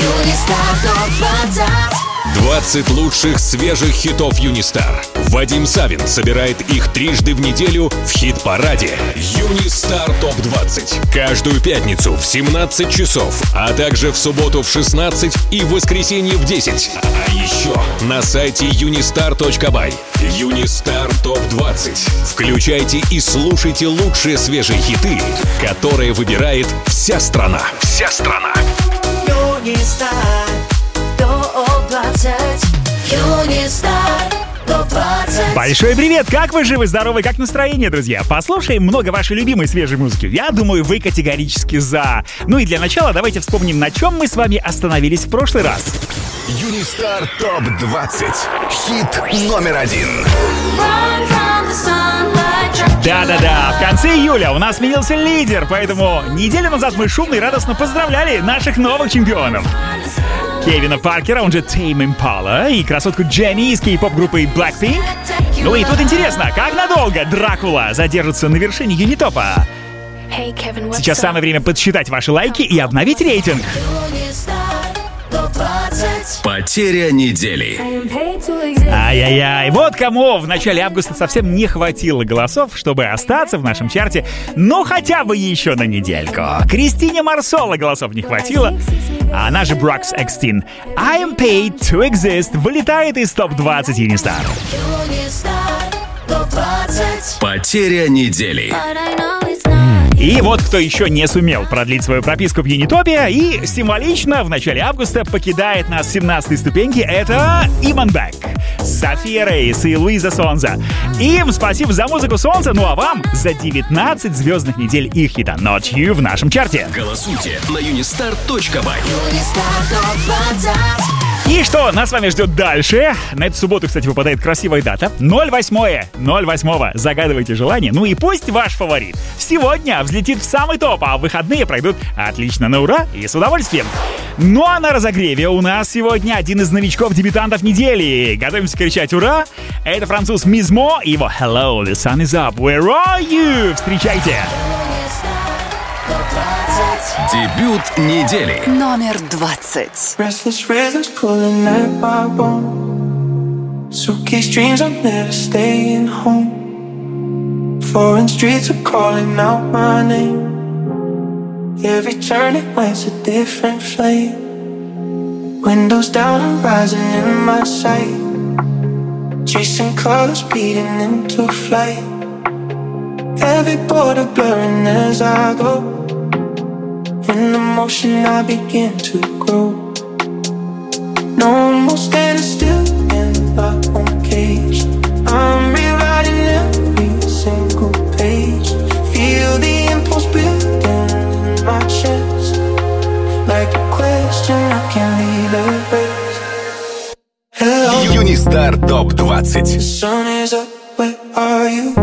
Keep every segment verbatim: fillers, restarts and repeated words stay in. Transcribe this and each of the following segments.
Юнистар топ двадцать. двадцать лучших свежих хитов Юнистар. Вадим Савин собирает их трижды в неделю в хит-параде Юнистар топ двадцать. Каждую пятницу в семнадцать часов, а также в субботу в шестнадцать и в воскресенье в десять. А еще на сайте юнистар точка бай. Юнистар топ двадцать. Включайте и слушайте лучшие свежие хиты, которые выбирает вся страна. Вся страна. Юнистар топ двадцать. Юнистар топ двадцать. Большой привет! Как вы живы, здоровы, как настроение, друзья? Послушаем много вашей любимой свежей музыки. Я думаю, вы категорически за. Ну и для начала давайте вспомним, на чем мы с вами остановились в прошлый раз. Юнистар топ двадцать. Хит номер один. Да-да-да, в конце июля у нас сменился лидер, поэтому неделю назад мы шумно и радостно поздравляли наших новых чемпионов. Кевина Паркера, он же Tame Impala, и красотку Jennie из кей-поп-группы Blackpink. Ну и тут интересно, как надолго Дракула задержится на вершине Юнитопа? Сейчас самое время подсчитать ваши лайки и обновить рейтинг. Потеря недели. Ай-яй-яй, вот кому в начале августа совсем не хватило голосов, чтобы остаться в нашем чарте, ну хотя бы еще на недельку. Кристине Марсоло голосов не хватило, а она же Брокс Экстин. I am paid to exist вылетает из топ двадцать Юнистар. Потеря недели. И вот кто еще не сумел продлить свою прописку в Юнитопе и символично в начале августа покидает нас с семнадцатой ступеньки, это Иман Бек, София Рейс и Луиза Сонза. Им спасибо за музыку Солнца, ну а вам за девятнадцать звездных недель их хита Not You в нашем чарте. Голосуйте на юнистар точка бай. И что нас с вами ждет дальше? На эту субботу, кстати, выпадает красивая дата. ноль восьмое ноль восьмого. Загадывайте желание. Ну и пусть ваш фаворит сегодня взлетит в самый топ, а выходные пройдут отлично, на ура и с удовольствием. Ну а на разогреве у нас сегодня один из новичков-дебютантов недели. Готовимся кричать «Ура!» Это француз Мизмо и его «Hello, the sun is up, where are you?» Встречайте! Дебют недели. Номер двадцать. Restless rhythms pulling at my bone. Suitcase dreams I'm never staying home. Foreign streets are calling out my name. Every turn it lights a different flame. Windows down, horizon in my sight. Chasing colors, beating into flight. Every border blurring as I go. In the motion I begin to grow. No more standing still in my own cage. I'm rewriting every single page. Feel the impulse building in my chest. Like a question I can't erase. Hello. Юнистар топ двадцать. The sun is up, where are you?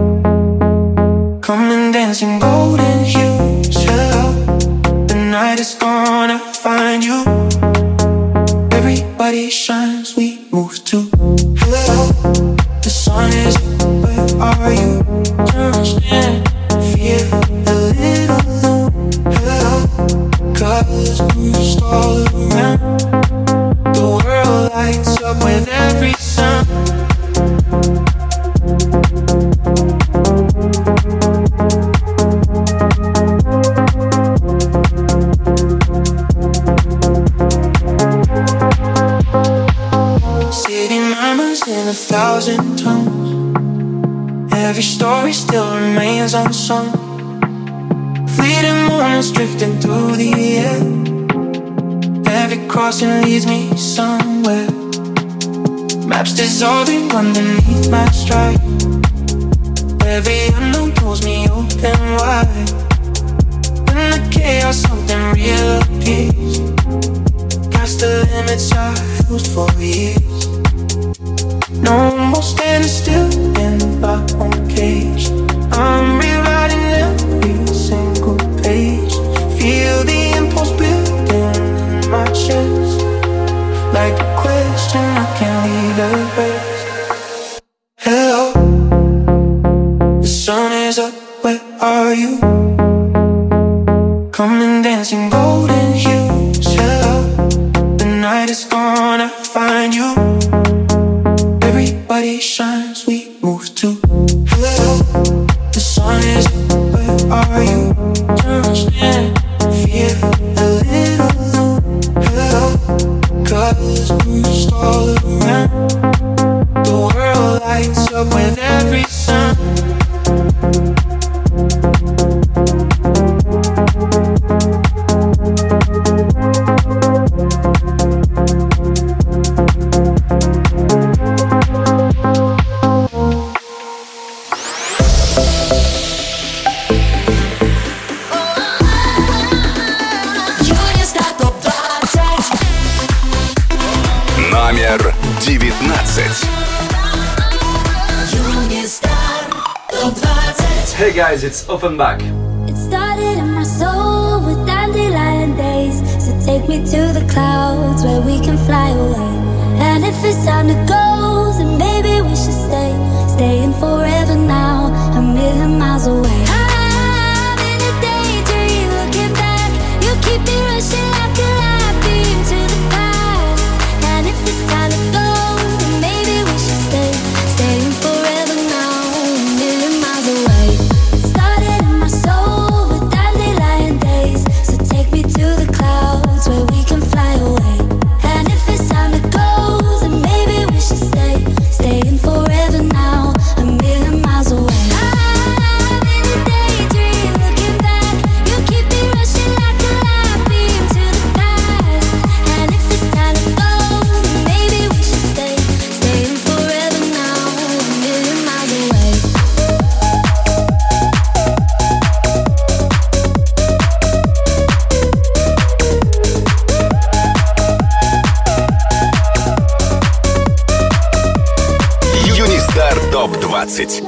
Come and dance in golden hues. Hello. Night is gonna find you. Everybody shines, we move to. Hello, the sun is up, where are you? Just stand, feel a little low. Hello, colors burst all around. The world lights up with every sound. In a thousand tongues, every story still remains unsung. Fleeting moments drifting through the air. Every crossing leads me somewhere. Maps dissolving underneath my stride. Every unknown pulls me open wide. In the chaos something real appears. Past the limits I used for years. No more standing still in my own cage. I'm rewriting every single page. Feel the impulse building in my chest. Like a question I can't erase. Hello, the sun is up, where are you? Come and dance in golden hues. Hello, night is gonna find you. Everybody shines, we move to. Hello, the sun is up, where are you? Just in, feel a little low. Hello, colors burst all around. The world lights up with every sound. Номер девятнадцать. Hey guys, it's Offenbach. It started in my soul with dandelion days. So take me to the clouds where we can fly away. And if it's time to go, then maybe we should stay. Staying forever now, a million miles away. I'm in a daydream, looking back. You keep me rushing like a light beam to the past. And if it's time to go, then maybe we should stay. Staying forever now, a million miles away. It started in my soul with dandelion days. So take me to the clouds where we can fly away. And if it's time to go, then maybe we should stay. Staying forever now, a million miles away. I'm in a daydream, looking back. You keep me rushing like a light beam to the past. And if it's time to go, then maybe we should stay. Staying forever now, a million miles away. Юнистар топ двадцать.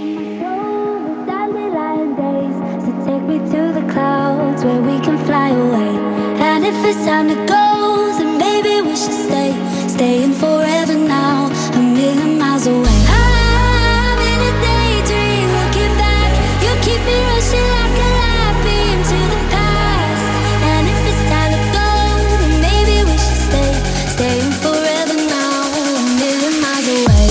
Dandelion days, so take me to the clouds where we can fly away. And if it's time to go, then maybe we should stay. Staying forever now, a million miles away. I'm in a daydream, looking back. You keep me rushing like a light beam to the past. And if it's time to go, then maybe we should stay. Staying forever now, a million miles away.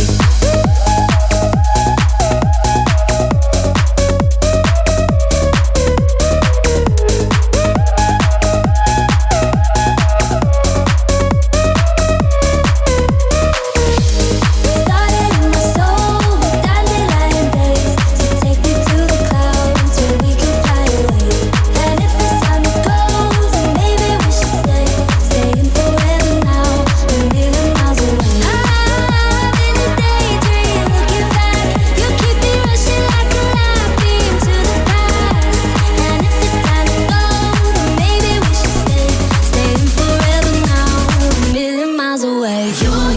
Started in my soul with dandelion days. So take me to the clouds where we can fly away. And if it's time to go, then maybe we should stay. Staying forever now, a million miles away. I'm in a daydream, looking back. You keep me rushing like a light beam to the past. And if it's time to go, then maybe we should stay. Staying forever now, a million miles away.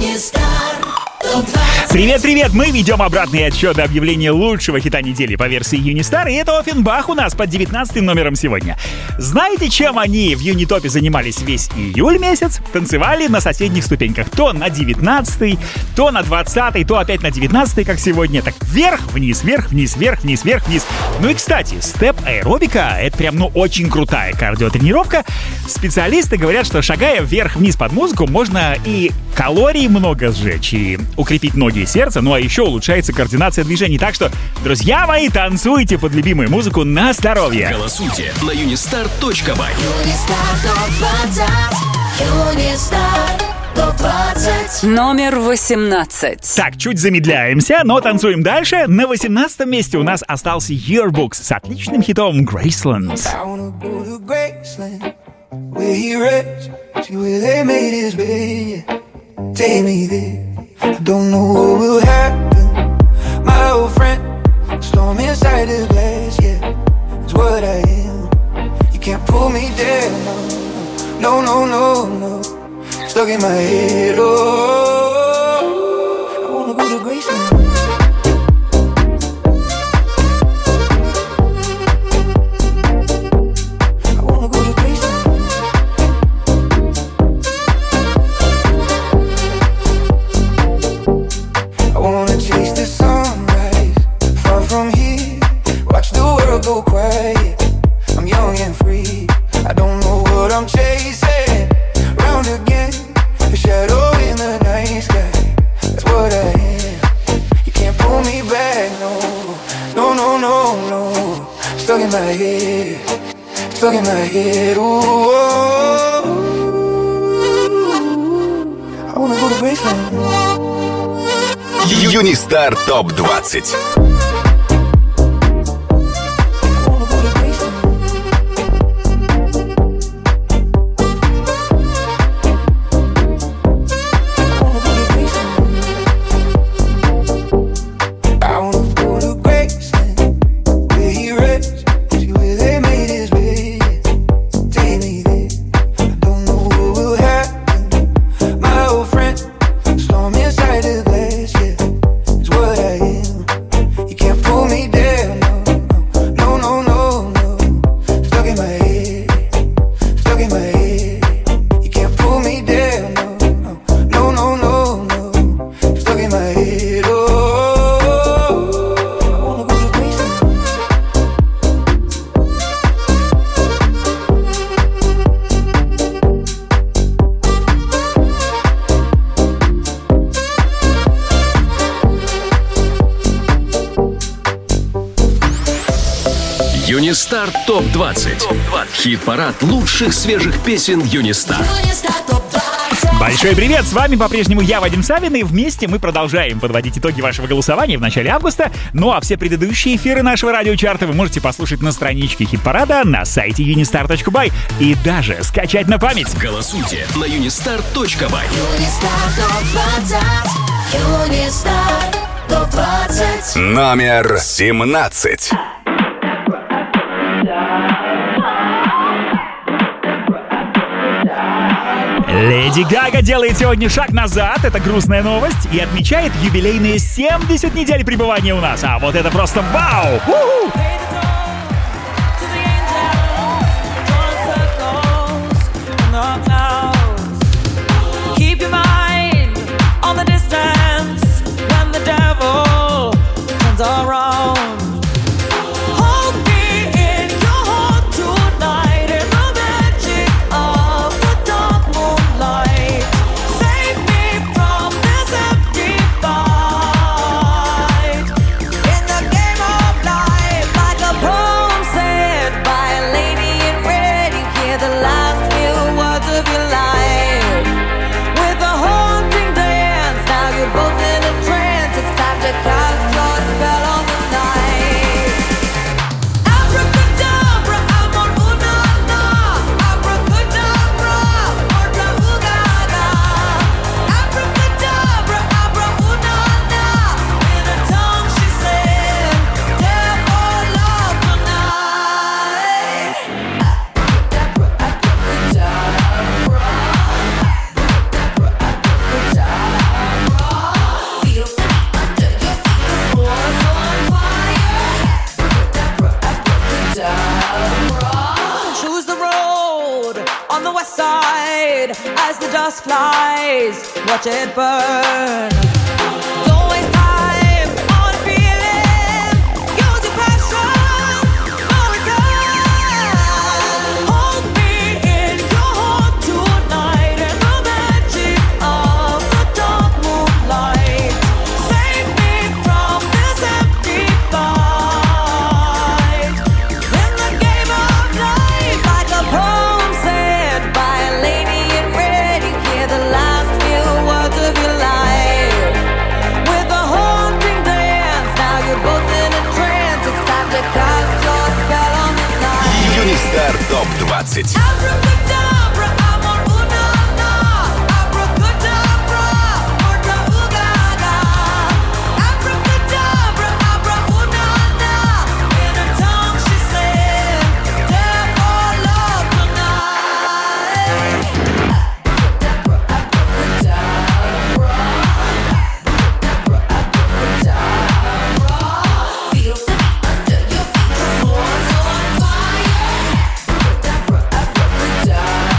Привет-привет! Мы ведем обратный отсчет до объявления лучшего хита недели по версии Юнистар, и это Offenbach у нас под девятнадцатым номером сегодня. Знаете, чем они в Юнитопе занимались весь июль месяц? Танцевали на соседних ступеньках. То на девятнадцатый, то на двадцатый, то опять на девятнадцатый, как сегодня. Так вверх-вниз, вверх-вниз, вверх-вниз, вверх-вниз. Ну и, кстати, степ-аэробика — это прям, ну, очень крутая кардиотренировка. Специалисты говорят, что шагая вверх-вниз под музыку, можно и калорий много сжечь, и укрепить ноги и сердце, ну а еще улучшается координация движений. Так что, друзья мои, танцуйте под любимую музыку на здоровье. Голосуйте на юнистар точка бай. Номер восемнадцать. Так, чуть замедляемся, но танцуем дальше. На восемнадцатом месте у нас остался Yearbooks с отличным хитом Graceland. I wanna go to Graceland, where he rests, see where they made his bed. Take me there. I don't know what will happen. My old friend, storm inside the glass, yeah, it's what I am. You can't pull me down, no, no, no, no, no. Stuck in my head, oh, I wanna go to Graceland. Go quiet, I'm young and free. I don't know what I'm chasing. Round again, my head, stuck in my head. Ooh, I wanna go to Graceland. Юнистар топ двадцать. Юнистар топ двадцать. Хит-парад лучших свежих песен Юнистар. Большой привет! С вами по-прежнему я, Вадим Савин, и вместе мы продолжаем подводить итоги вашего голосования в начале августа. Ну а все предыдущие эфиры нашего радиочарта вы можете послушать на страничке хит-парада на сайте юнистар точка бай и даже скачать на память. Голосуйте на юнистар точка бай. Номер семнадцать. Леди Гага делает сегодня шаг назад, это грустная новость, и отмечает юбилейные семьдесят недель пребывания у нас. А вот это просто вау! У-ху! Watch it burn. Don't waste time on feeling. Use your passion for a time. Hold me in your heart tonight in the magic of the dark moonlight. Save me from this empty fight. In the game of life, like a poem said by a lady in red, you hear the last words of your life. With a haunting dance, now you're both in a trance. It's time to cast your spell on the night. Юнистар топ двадцать. Abracadabra, amor, una, na. Abracadabra, orda, ugaga. Abracadabra, abra, una, na. In her tongue she said, death or love tonight. Die.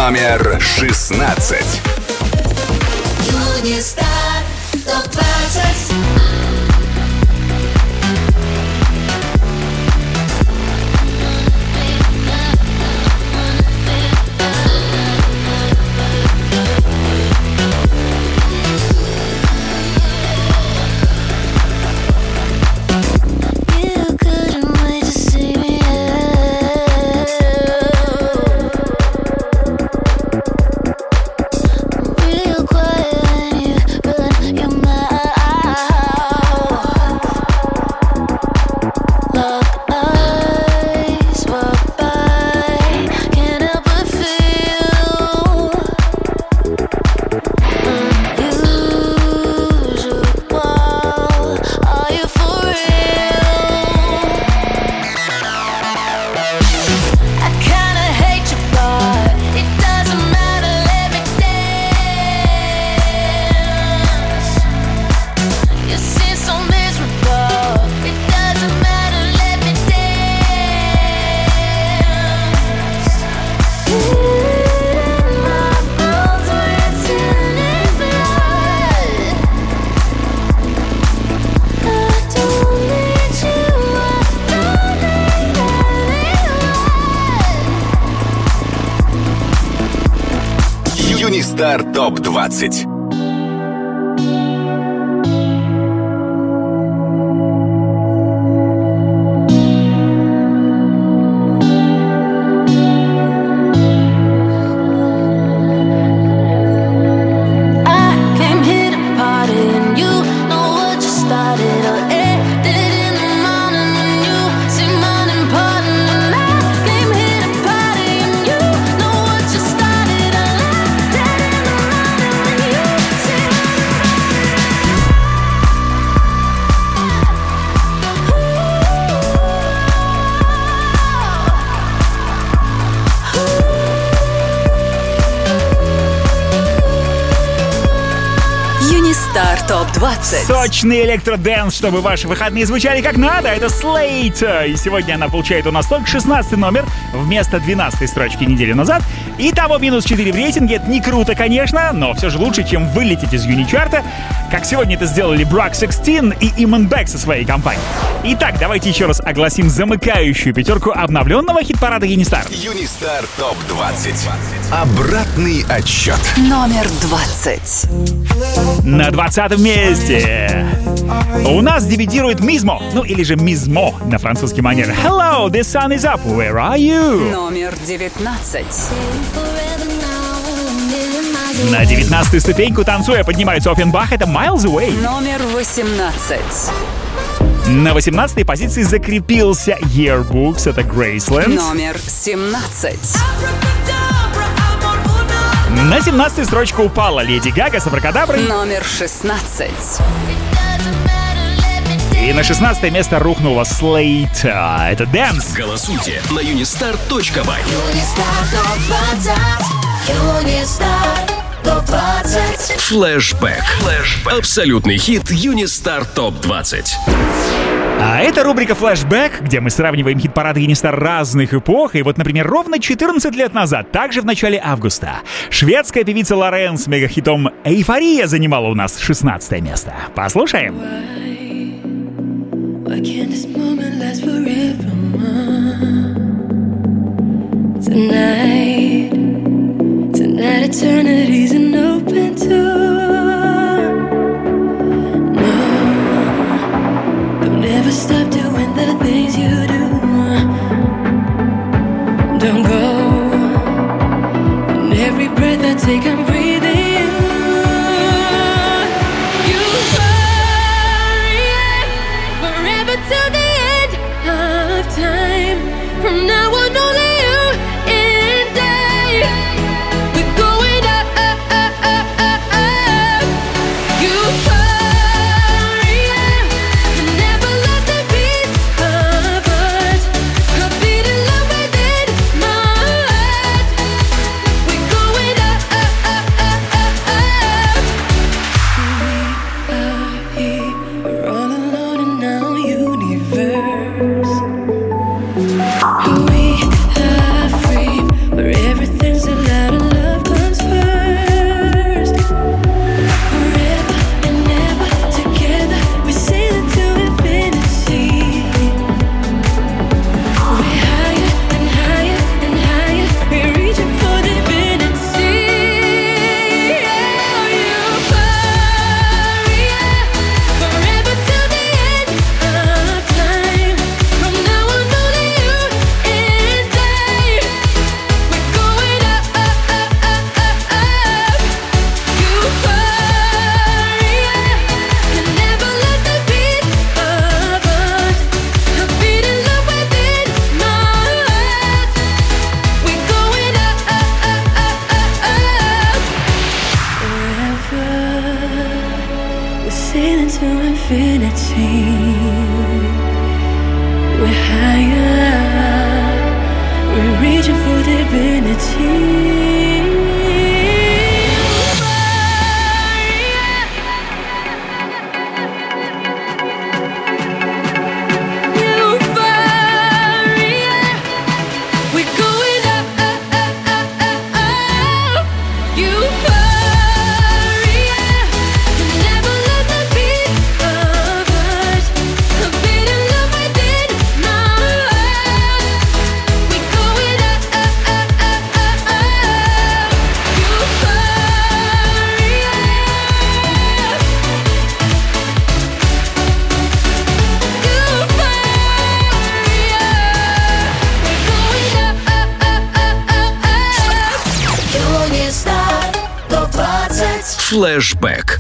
Номер шестнадцать. Юнистар топ двадцать. Юнистар топ двадцать. Юнистар топ двадцать. Сочный электродэнс, чтобы ваши выходные звучали как надо. Это Slate. И сегодня она получает у нас только шестнадцатый номер вместо двенадцатой строчки недели назад. Итого минус четыре в рейтинге. Это не круто, конечно, но все же лучше, чем вылететь из юничарта, как сегодня это сделали Брак шестнадцать и Иман Бек со своей компанией. Итак, давайте еще раз огласим замыкающую пятерку обновленного хит-парада Юнистар. Юнистар топ двадцать. Обратный отсчет. Номер двадцать. На двадцатом месте у нас дебютирует Мизмо, ну или же Мизмо на французский манер. Hello, the sun is up, where are you? Номер девятнадцать. На девятнадцатую ступеньку танцуя поднимается Оффенбах, это Miles Away. Номер восемнадцать. На восемнадцатой позиции закрепился Yearbooks, это Graceland. Номер семнадцать. На семнадцатую строчку упала Леди Гага с Абракадаброй. Номер шестнадцать. И на шестнадцатое место рухнула Slate. Это Dance. Голосуйте на юнистар точка бай. Флэшбэк. Флэшбэк. Абсолютный хит Юнистар топ двадцать. А это рубрика «Флэшбэк», где мы сравниваем хит-парады Юнистар разных эпох. И вот, например, ровно четырнадцать лет назад, также в начале августа, шведская певица Лорен с мегахитом «Эйфория» занимала у нас шестнадцатое место. Послушаем. Why can't this moment last forever? Tonight, tonight eternity's an open door. No, don't ever stop doing the things you do. Don't go, and every breath I take I'm breathing. Till the end of time. From now on, only you and I. We're going up, up, up, up, up, up. Euphoria. Never lost a piece of us. A beating love within my heart. We're going up, up, up, infinity. We're higher, we're reaching for divinity. Флэшбэк.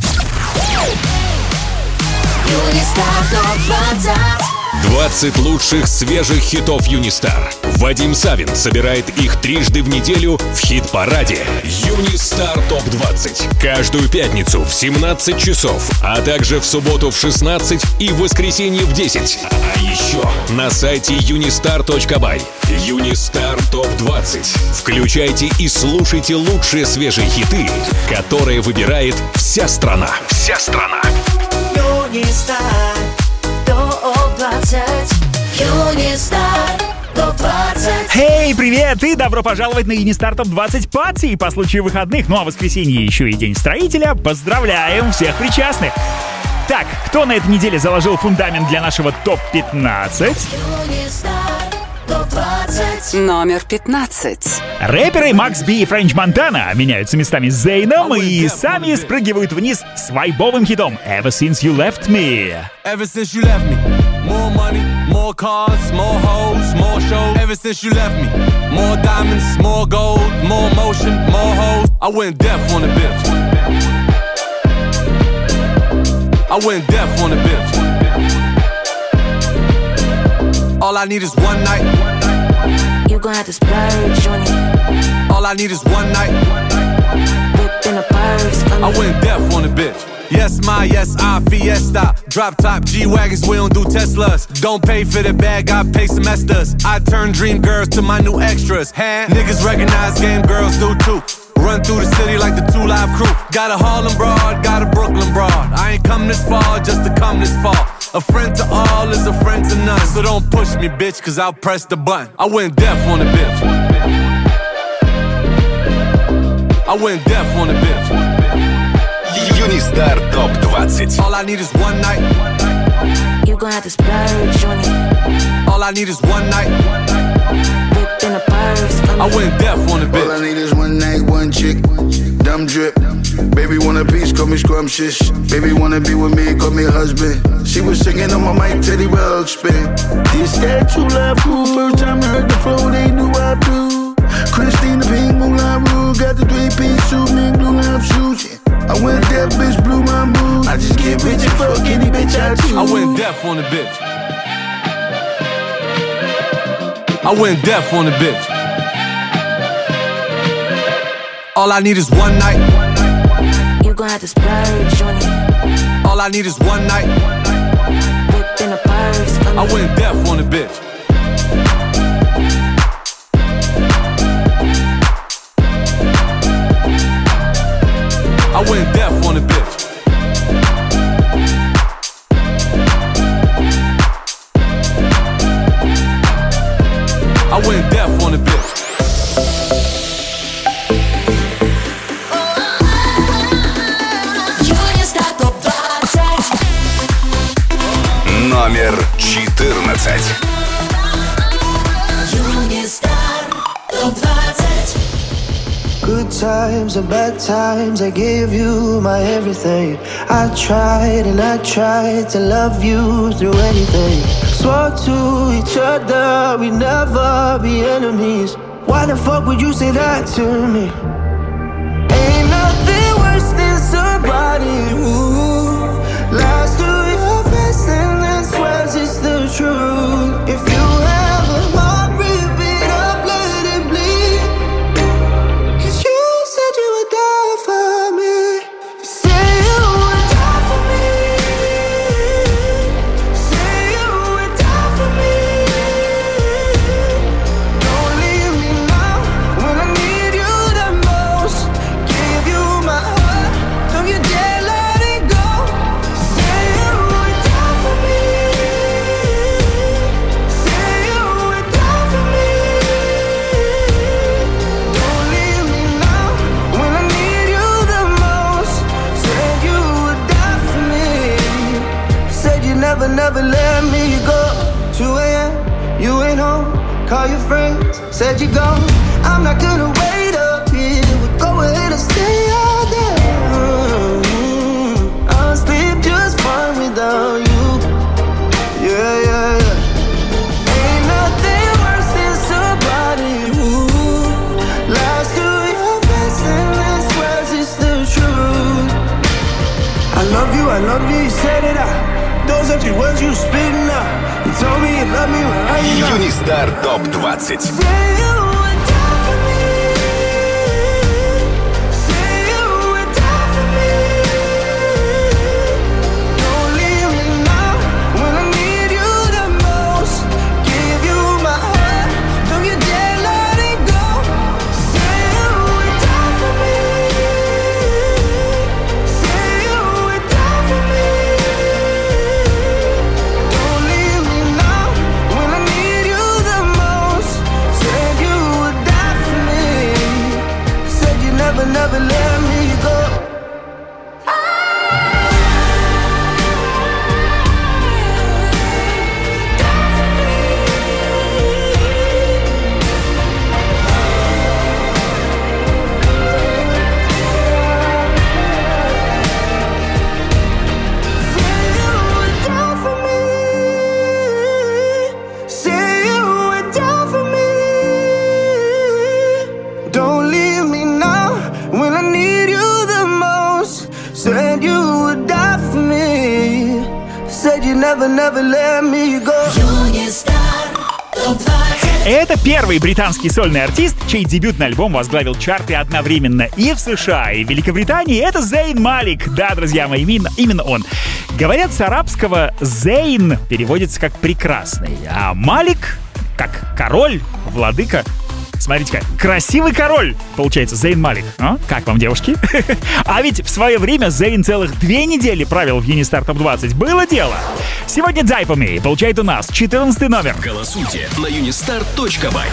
двадцать лучших свежих хитов Юнистар. Вадим Савин собирает их трижды в неделю в хит-параде Юнистар топ двадцать. Каждую пятницу в семнадцать часов, а также в субботу в шестнадцать и в воскресенье в десять. А еще на сайте юнистар точка бай. Юнистар топ двадцать. Включайте и слушайте лучшие свежие хиты, которые выбирает вся страна. Вся страна. Юнистар топ двадцать. Юнистар топ двадцать. Эй, привет и добро пожаловать на Юнистар топ двадцать пати по случаю выходных. Ну а воскресенье еще и День строителя. Поздравляем всех причастных. Так, кто на этой неделе заложил фундамент для нашего топ пятнадцать? Номер пятнадцать. Рэперы Макс Би и Френч Монтана меняются местами с Зейном и сами спрыгивают вниз с вайбовым хитом Ever Since You Left Me. Ever since you left me, more money, more cars, more hoes, more shows. Ever since you left me, more diamonds, more gold, more motion, more hoes. I went deaf on a bitch. I went deaf on a bitch. All I need is one night. You gon' have to splurge on it. All I need is one night. Whip in a purse. I went deaf on a bitch. Yes, my, yes, I, Fiesta. Drop top G-Wagons, we don't do Teslas. Don't pay for the bag, I pay semesters. I turn dream girls to my new extras. Hand niggas recognize game girls do too. Run through the city like the two Live Crew. Got a Harlem broad, got a Brooklyn broad. I ain't come this far just to come this far. A friend to all is a friend to none. So don't push me, bitch, cause I'll press the button. I went deaf on a bitch. I went deaf on a bitch. Юнистар топ двадцать. All I need is one night. You gon' have to splurge on it. All I need is one night. Whip in a purse. I went deaf on a bitch. All I need is one night, one chick. Dumb drip. Baby want a piece, call me scrumptious. Baby wanna be with me, call me husband. She was singing on my mic, Teddy Ruxpin. This that true love cool. First time I heard the flow, they knew I do. Christina Pink, Moulin Rouge. Got the three-piece suit, mink blue lime sushi. I went deaf, bitch, blew my mood. I just get rich and fuck any bitch I choose. I went deaf on a bitch. I went deaf on a bitch. All I need is one night. You gon' have to splurge on it. All I need is one night. Whip in a purse. I went deaf on a bitch. I went deaf on a bitch. I went deaf on a bitch. Номер четырнадцать. Good times and bad times, I gave you my everything. I tried and I tried to love you through anything. Swore to each other we'd never be enemies. Why the fuck would you say that to me? Ain't nothing worse than somebody who lies to your face and then swears it's the truth. If you have a heart, rip it up, let it bleed. Cause you said you would die for me. You said you would die for me. never let me go. two a.m., you ain't home. Call your friends, said you gone. I'm not gonna wait up here. We'll go ahead and stay all day. Mm-hmm. I'll sleep just fine without you. Yeah, yeah, yeah. Ain't nothing worse than somebody who lies to your face and swears it's the truth. I love you, I love you, you said it out. Those empty words you spitting out. You told me you love me when I ain't. Юнистар топ двадцать. Never let me go. Never, never let me go. Это первый британский сольный артист, чей дебютный альбом возглавил чарты одновременно и в США, и в Великобритании. Это Зейн Малик. Да, друзья мои, именно, именно он. Говорят, с арабского «Зейн» переводится как «прекрасный», а Малик как «король», «владыка». Смотрите-ка, красивый король, получается, Зейн Малик. А? Как вам, девушки? А ведь в свое время Зейн целых две недели правил в Юнистар топ двадцать. Было дело. Сегодня Die For Me получает у нас четырнадцатый номер. Голосуйте на юнистар точка бай.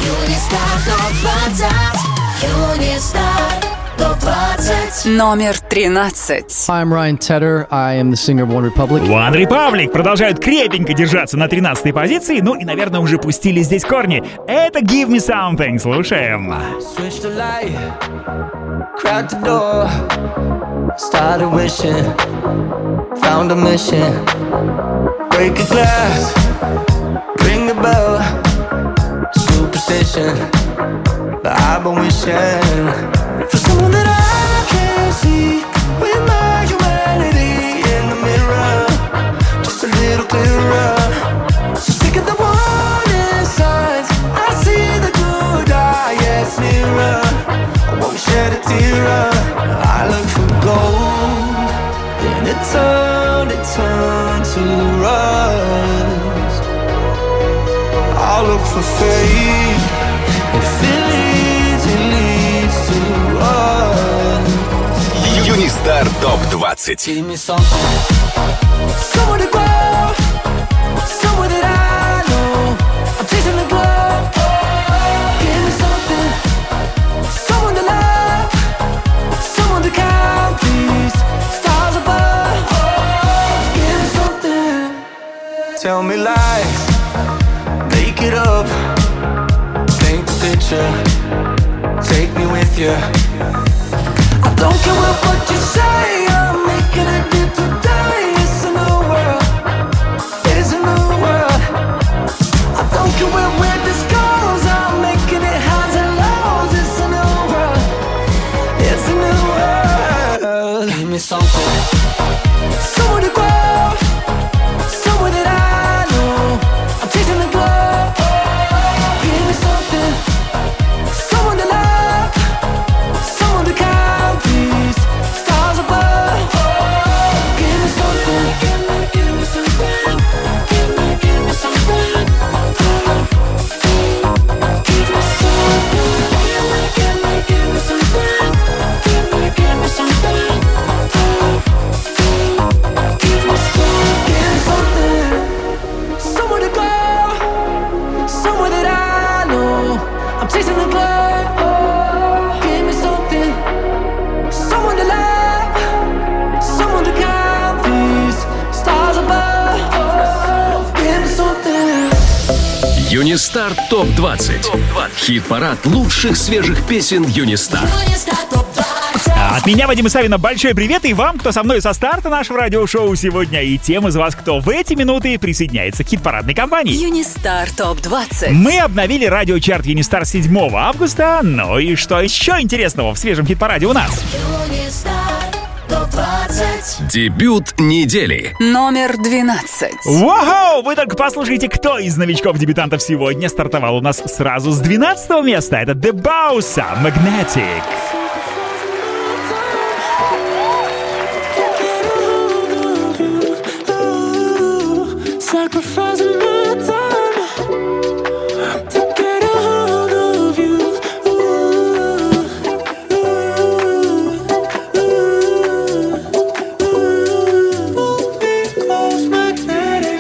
Номер тринадцать. I'm Ryan Tedder. I am the singer of One Republic. One Republic продолжают крепенько держаться на тринадцатой позиции. Ну и, наверное, уже пустили здесь корни. Это Give Me Something. Слушаем. Switch the light, crack the door, started wishing, found a mission, break a glass, ring the bell, superstition, but I've been wishing for someone that I can't see, with my humanity in the mirror, just a little clearer. So sick of the warning signs, I see the good, I yes nearer. I won't shed a tear. I look for gold, then it turned, it turned to rust. I look for faith, if it leads, it leads to us. Юнистар топ двадцать. Give me something, somewhere to grow, somewhere that I know. I'm chasing the glow. Give me something, someone to love, someone to count these stars above. Give me something, tell me lies, make it up, paint the picture, take me with you. I don't care what you say, I'm making it new today. It's a new world, it's a new world. I don't care where, where this goes, I'm making it highs and lows. It's a new world, it's a new world. Give me something, somewhere to grow, somewhere that I know. I'm chasing the glow. Give me something, someone to love, someone to count these stars above. Give me something, give me, give me something, give me, give me something. Give me something, give me, give me, give me something, give me, give me something. Юнистар топ двадцать. Хит-парад лучших свежих песен Юнистар. От меня, Вадима Савина, большой привет и вам, кто со мной со старта нашего радиошоу сегодня, и тем из вас, кто в эти минуты присоединяется к хит-парадной компании. Юнистар топ двадцать. Мы обновили радиочарт Юнистар седьмого августа, ну и что еще интересного в свежем хит-параде у нас? Дебют недели. Номер двенадцать. Вау! Вы только послушайте, кто из новичков-дебютантов сегодня стартовал у нас сразу с двенадцатого места. Это The Bausa, Magnetic. Sacrificing my time to get a hold of you. Ooh, ooh, ooh, ooh. Pull me close, magnetic.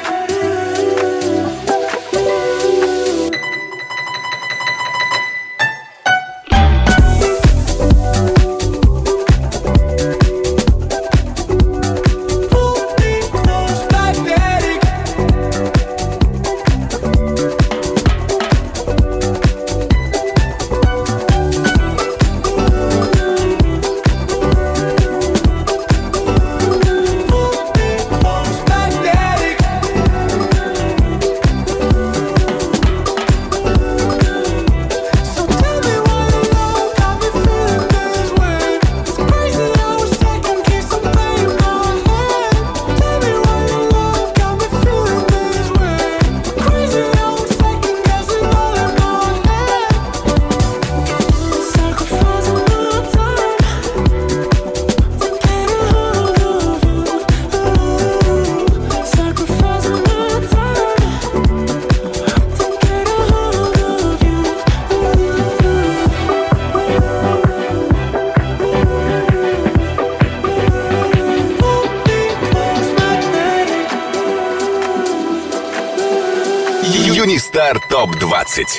Юнистар топ двадцать.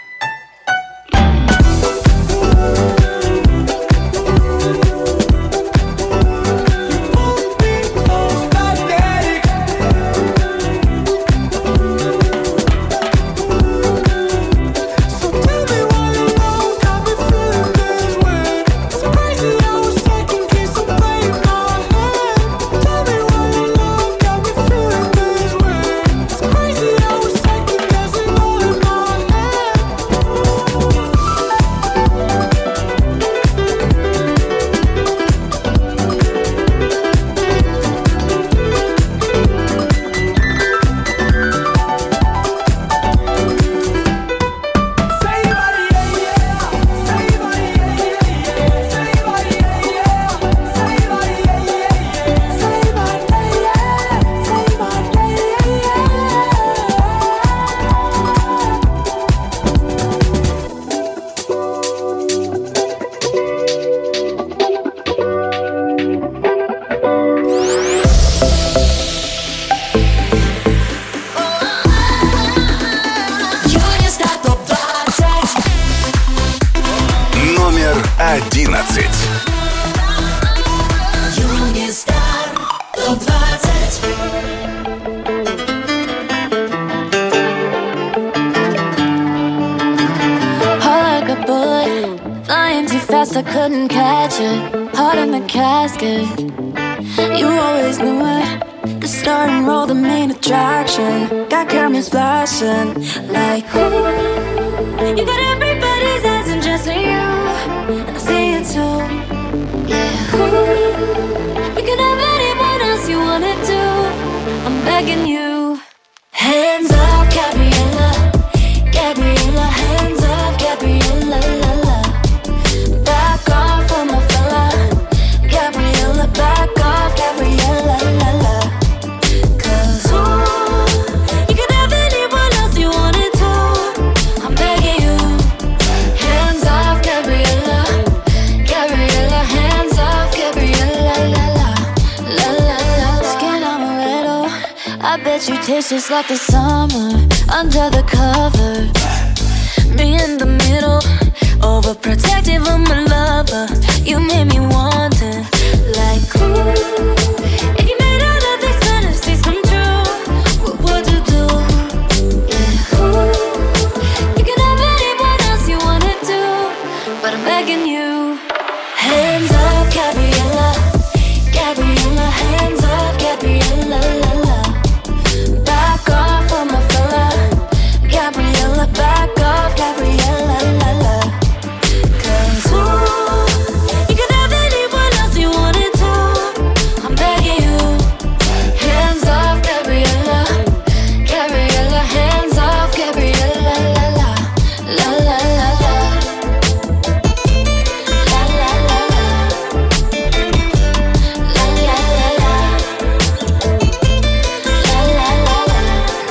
одиннадцать. I couldn't catch it, heart in the casket. You always knew it. The start and roll, the main attraction. Got cameras flashing like ooh. You got everybody's eyes and just you, and I see it too. Yeah, ooh. You can have anyone else you wanna do. I'm begging you. Hands off, Gabriella, Gabriella. Hands off, Gabriella, la la. Back off of my fella, Gabriella. Back off, Gabriella, la la. Cause ooh, you can have anyone else you wanted to. I'm begging you. Hands off, Gabriella, Gabriella. Hands off, Gabriella, la la, la la la. Skin amaretto, I bet you taste just like the summer under the covers. Me in the middle, overprotective of my lover. You made me want it, like ooh. If you made all of these fantasies come true, what would you do? Yeah, ooh. begging you. Hands up, Gabriella, Gabriella, hands up, Gabriella, la la. Back off of my fella, Gabriella, back off, Gabriella, la la. Cause ooh, you could have anyone else you wanted to. I'm begging you. Hands off, Gabriella, Gabriella, hands off, Gabriella, la la, la la la la. La la la la. La la la la. La la la la.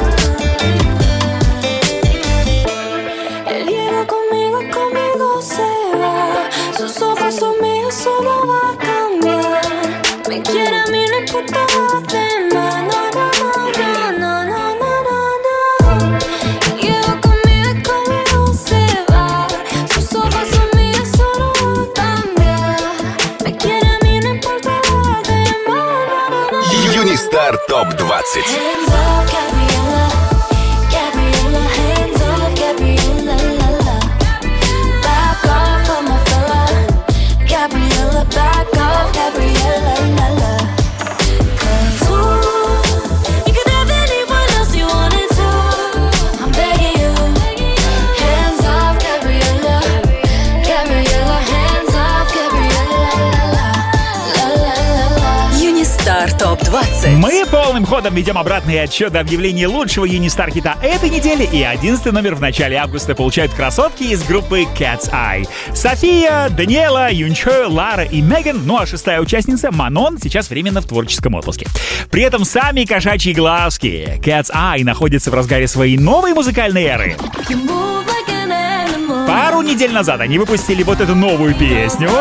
Él llega conmigo, conmigo se va. Sus ojos son míos, solo va a cambiar. Me quiere a mí, no importa los demás. No, no, no, no, no, no, no, no. Él llega conmigo, conmigo se va. Sus ojos son míos, solo va a cambiar. Me quiere a mí, no importa los demás. No, no, no. Юнистар топ двадцать. Hands off, Gabriella, Gabriella, hands off, Gabriella, la la. Back off of my fella, Gabriella, back off, Gabriella, la la. Cause ooh, you could have anyone else you wanted to. I'm begging you. Hands off, Gabriella, Gabriella, hands off, Gabriella, la la. La la la la. Юнистар топ двадцать. Мы полным ходом ведем обратный отсчет до объявления лучшего Юнистар хита этой недели, и одиннадцатый номер в начале августа получают красотки из группы Cat's Eye. София, Даниэла, Юнчхо, Лара и Меган, ну а шестая участница Манон сейчас временно в творческом отпуске. При этом сами кошачьи глазки Cat's Eye находятся в разгаре своей новой музыкальной эры. You move like an animal. Пару недель назад они выпустили вот эту новую песню.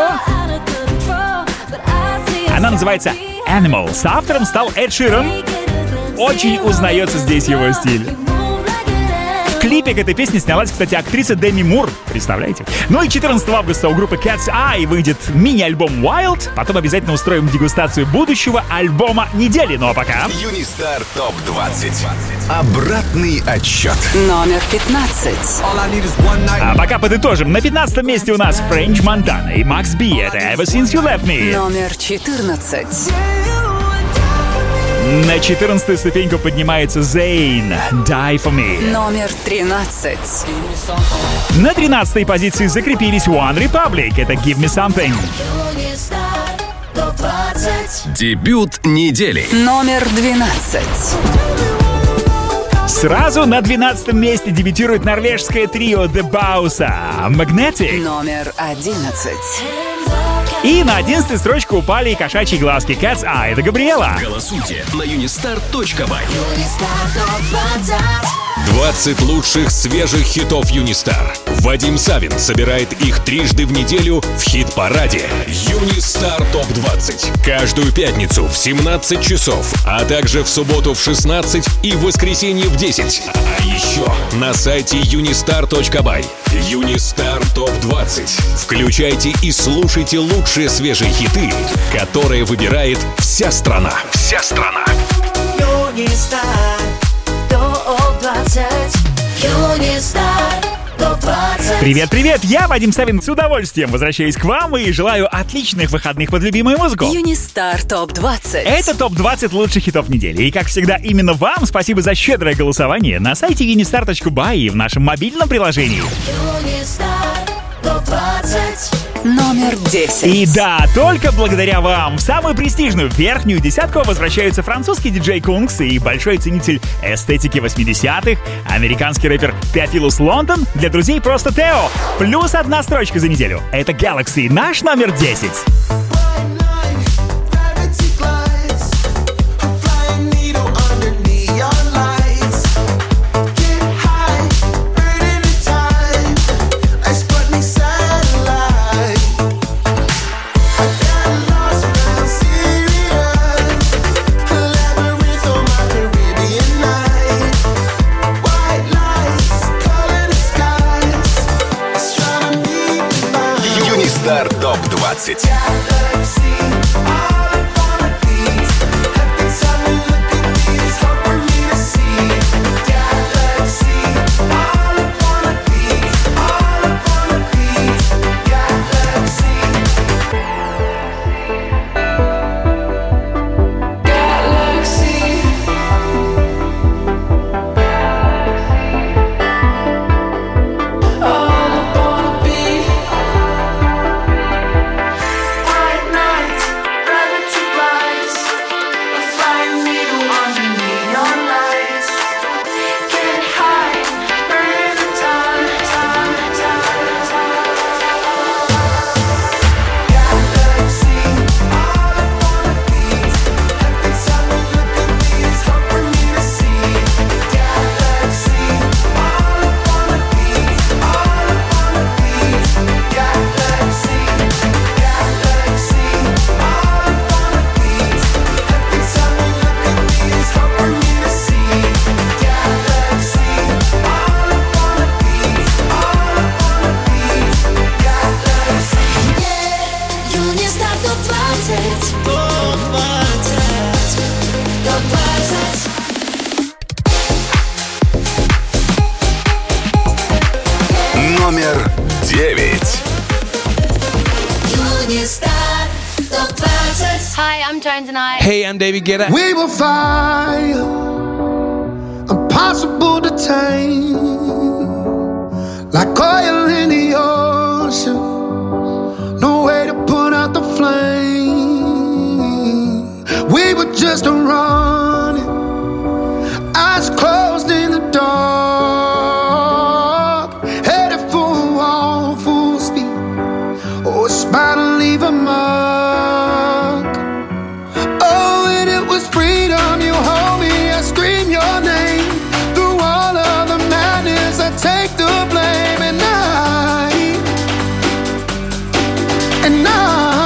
Она называется Animal. С автором стал Эд Ширан. Очень узнается здесь его стиль. В клипе к этой песне снялась, кстати, актриса Деми Мур. Представляете? Ну и четырнадцатого августа у группы Cat's Eye выйдет мини-альбом Wild. Потом обязательно устроим дегустацию будущего альбома недели. Ну а пока... Юнистар топ двадцать. Обратный отсчет. Номер пятнадцать. А пока подытожим. На пятнадцатом месте у нас Френч Монтана и Макс Би. Это Ever Since You Left Me. Номер четырнадцать. На четырнадцатую ступеньку поднимается Zayn, Die For Me. Номер тринадцать. На тринадцатой позиции закрепились One Republic. Это Give Me Something. Дебют недели. Номер двенадцать. Сразу на двенадцатом месте дебютирует норвежское трио The Bausa, Magnetic. Номер одиннадцать. И на одиннадцатую строчку упали и кошачьи глазки Cat's Eye. Это Габриэла. Голосуйте на юнистар точка бай. двадцать лучших свежих хитов Юнистар. Вадим Савин собирает их трижды в неделю в хит-параде Юнистар топ двадцать. Каждую пятницу в семнадцать часов, а также в субботу в шестнадцать и в воскресенье в десять. А еще на сайте юнистар точка бай. Юнистар топ двадцать. Включайте и слушайте лучшие свежие хиты, которые выбирает вся страна. Вся страна. Юнистар топ двадцать. Юнистар топ двадцать. Привет-привет, я Вадим Савин. С удовольствием возвращаюсь к вам и желаю отличных выходных под любимую музыку. Юнистар топ двадцать. Это топ двадцать лучших хитов недели. И, как всегда, именно вам спасибо за щедрое голосование на сайте юнистар точка бай и в нашем мобильном приложении. Юнистар топ двадцать. Номер десять. И да, только благодаря вам в самую престижную верхнюю десятку возвращаются французский диджей Кункс и большой ценитель эстетики восьмидесятых, американский рэпер Theophilus London, для друзей просто Тео. Плюс одна строчка за неделю. Это Galaxy, наш номер десять. Юнистар топ двадцать. Hi, I'm Jones and I. Hey, I'm David Guetta. We will fire, impossible to tame, like oil in the ocean, no way to put out the flame. We were just running, eyes closed in the dark, headed for a wall, full speed. Oh, it's bound to leave a mark. Oh, and it was freedom. You hold me, I scream your name. Through all of the madness, I take the blame. And I, and I,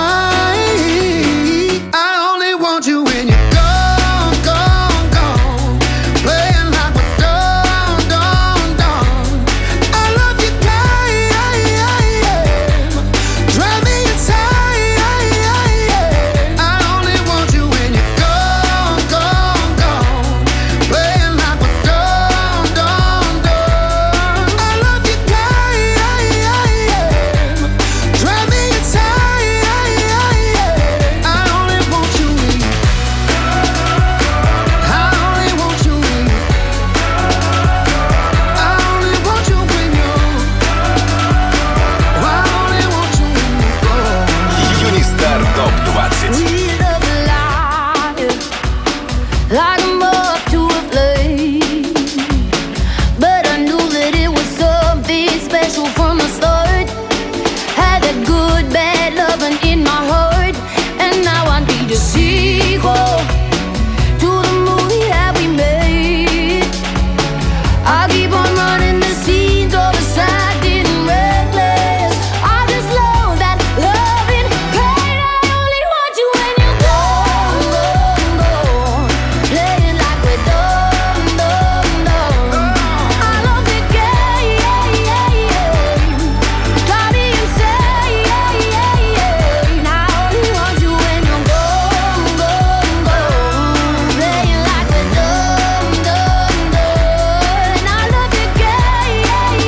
I only want you when you're gone, gone, gone. Playing like we're done, done, done. I love you, time. Drive me inside. I only want you when you're gone, gone, gone. Playing like we're done, done, done. I love you, time. Drive me inside. I only want you when you. I only want you when you. I only want you when you. I only want you when you go. Юнистар топ двадцать. We love life like a moth to a flame, but I knew that it was something special from the start. Had that good, bad loving in my heart, and now I need a sequel to the movie that we made. I keep on running the scenes of a sad and reckless. I just love that loving pain. I only want you when you're gone, gone, gone. Playing like we're done, done, done. I love the game, drive me insane. I only want you when you're gone, gone, gone. Playing like we're done, done, done. I love the game,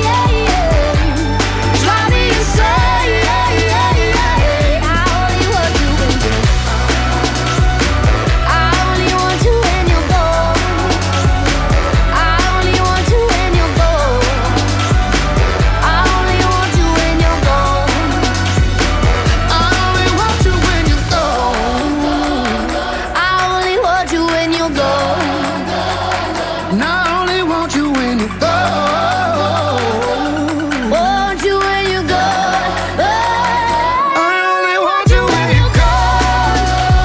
drive me insane. I only want you when you're. I only want you when you're gone. I only want you when you're gone. I only want you when you're gone. I only want you when you're gone. I only want you when you're gone. And I only want you when you're gone. Want you when you're gone. I only want you when you're gone.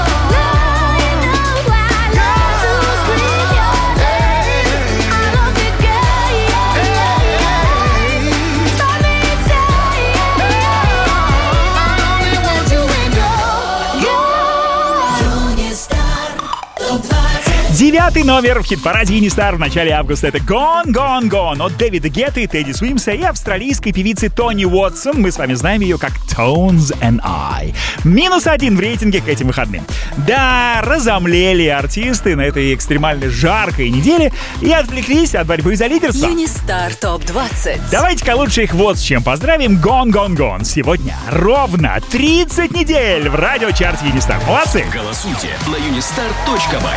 Девятый номер в хит-параде Юнистар в начале августа — это Gone, Gone, Gone от Дэвида Гетты, Тедди Суимса и австралийской певицы Тони Уотсон. Мы с вами знаем ее как Tones and I. Минус один в рейтинге к этим выходным. Да, разомлели артисты на этой экстремально жаркой неделе и отвлеклись от борьбы за лидерство. Юнистар топ двадцать. Давайте-ка лучше их вот с чем поздравим. Gone, Gone, Gone. Сегодня ровно тридцать недель в радиочарте Юнистар. Молодцы! Голосуйте на юнистар точка бай.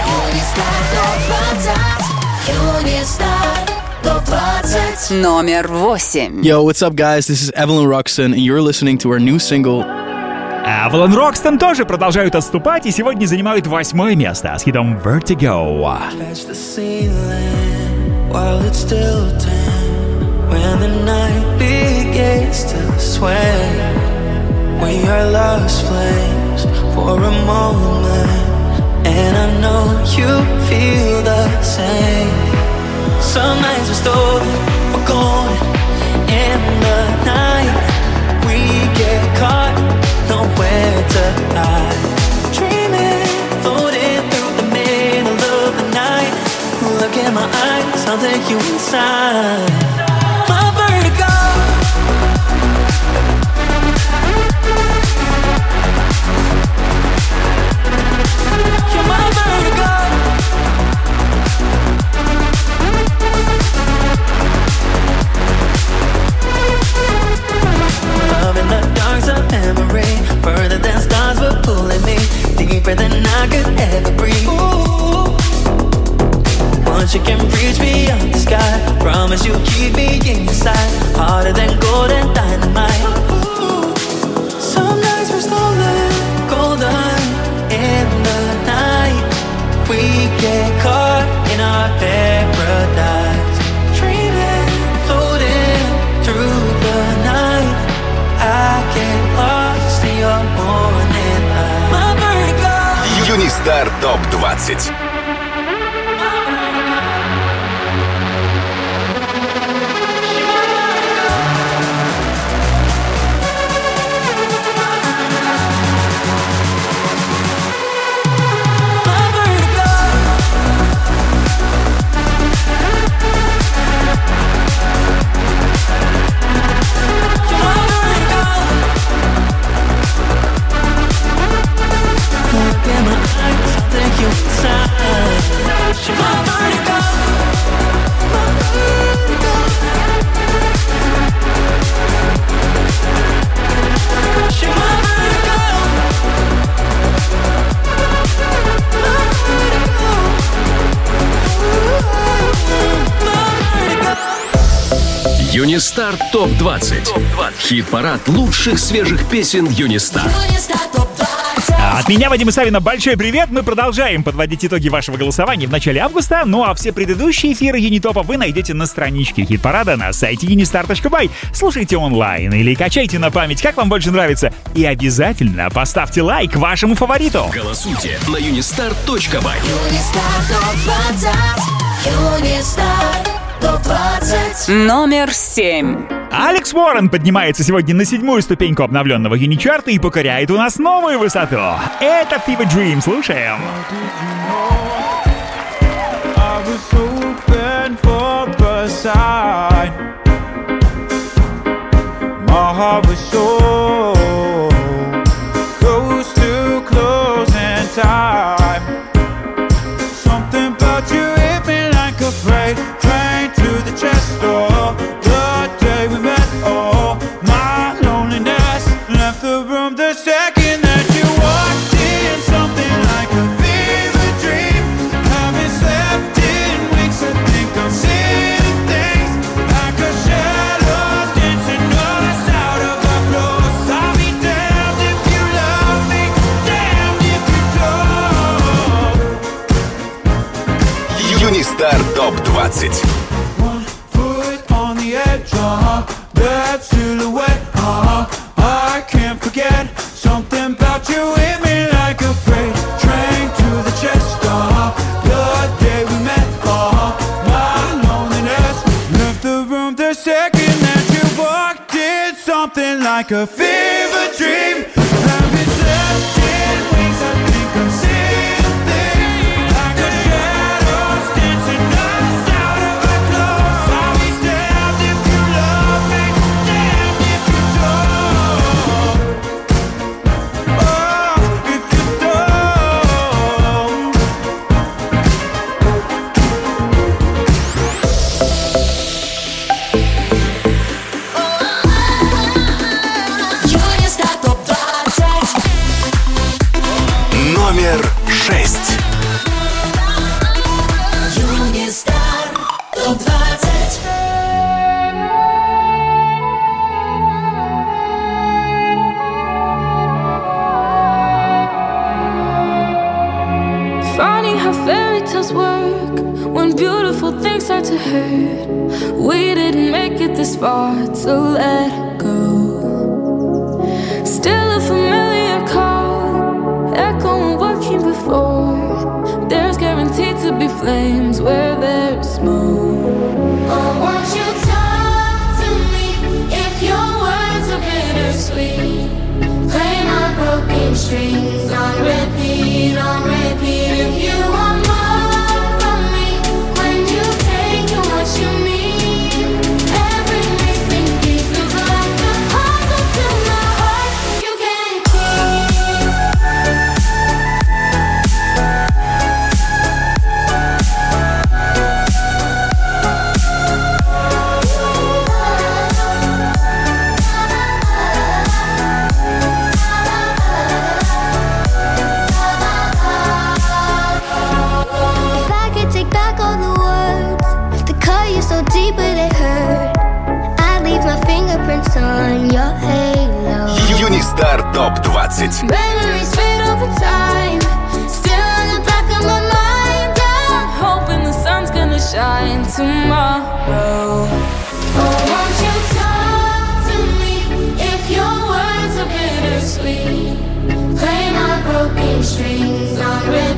Номер восемь. Yo, what's up, guys? This is Evelyn Roxton, and you're listening to our new single. Avalon Roxton тоже продолжают отступать и сегодня занимают восьмое место с хитом Vertigo. Catch the ceiling while it's still ten. When the night begins to sway, we are lost flames for a moment, and I know you feel the same. Some nights we're stolen, we're gone in the night. We get caught, nowhere to hide. Dreaming, floating through the middle of the night. Look in my eyes, I'll take you inside. My vertigo. You're my vertigo. Love in the dark's a memory, further than Юнистар топ двадцать. Юнистар топ двадцать. Хит-парад лучших свежих песен Юнистар. От меня, Вадима Савина, большой привет. Мы продолжаем подводить итоги вашего голосования в начале августа. Ну а все предыдущие эфиры Юнитопа вы найдете на страничке хит-парада на сайте юнистар точка бай. Слушайте онлайн или качайте на память, как вам больше нравится. И обязательно поставьте лайк вашему фавориту. Голосуйте на юнистар точка бай. Номер семь. Алекс Уоррен поднимается сегодня на седьмую ступеньку обновленного Юничарта и покоряет у нас новую высоту. Это Fever Dream. Слушаем. Юнистар топ двадцать. Like a fever dream, I've been slept in wings. I think I'm seeing things like a shadows dancing us out of our clothes. I'll be damned if you love me, damned if you don't. Oh, if you don't. Номер шесть. Юнистар топ двадцать. Funny how fairy tales work when beautiful things start to hurt. We didn't make it this far to let go. Still a familiar call, echoing what came before. There's guaranteed to be flames where there's smoke. Oh, won't you talk to me if your words are bittersweet? Play my broken strings on repeat, on repeat. If you want more from me, when you take it, what you mean? Every missing piece feels like a puzzle to my heart. You can't on your halo. Юнистар топ двадцать. Memories fade over time, still in the back of my mind. I'm hoping the sun's gonna shine tomorrow. Oh, won't you talk to me if your words are bittersweet? Play my broken strings on repeat.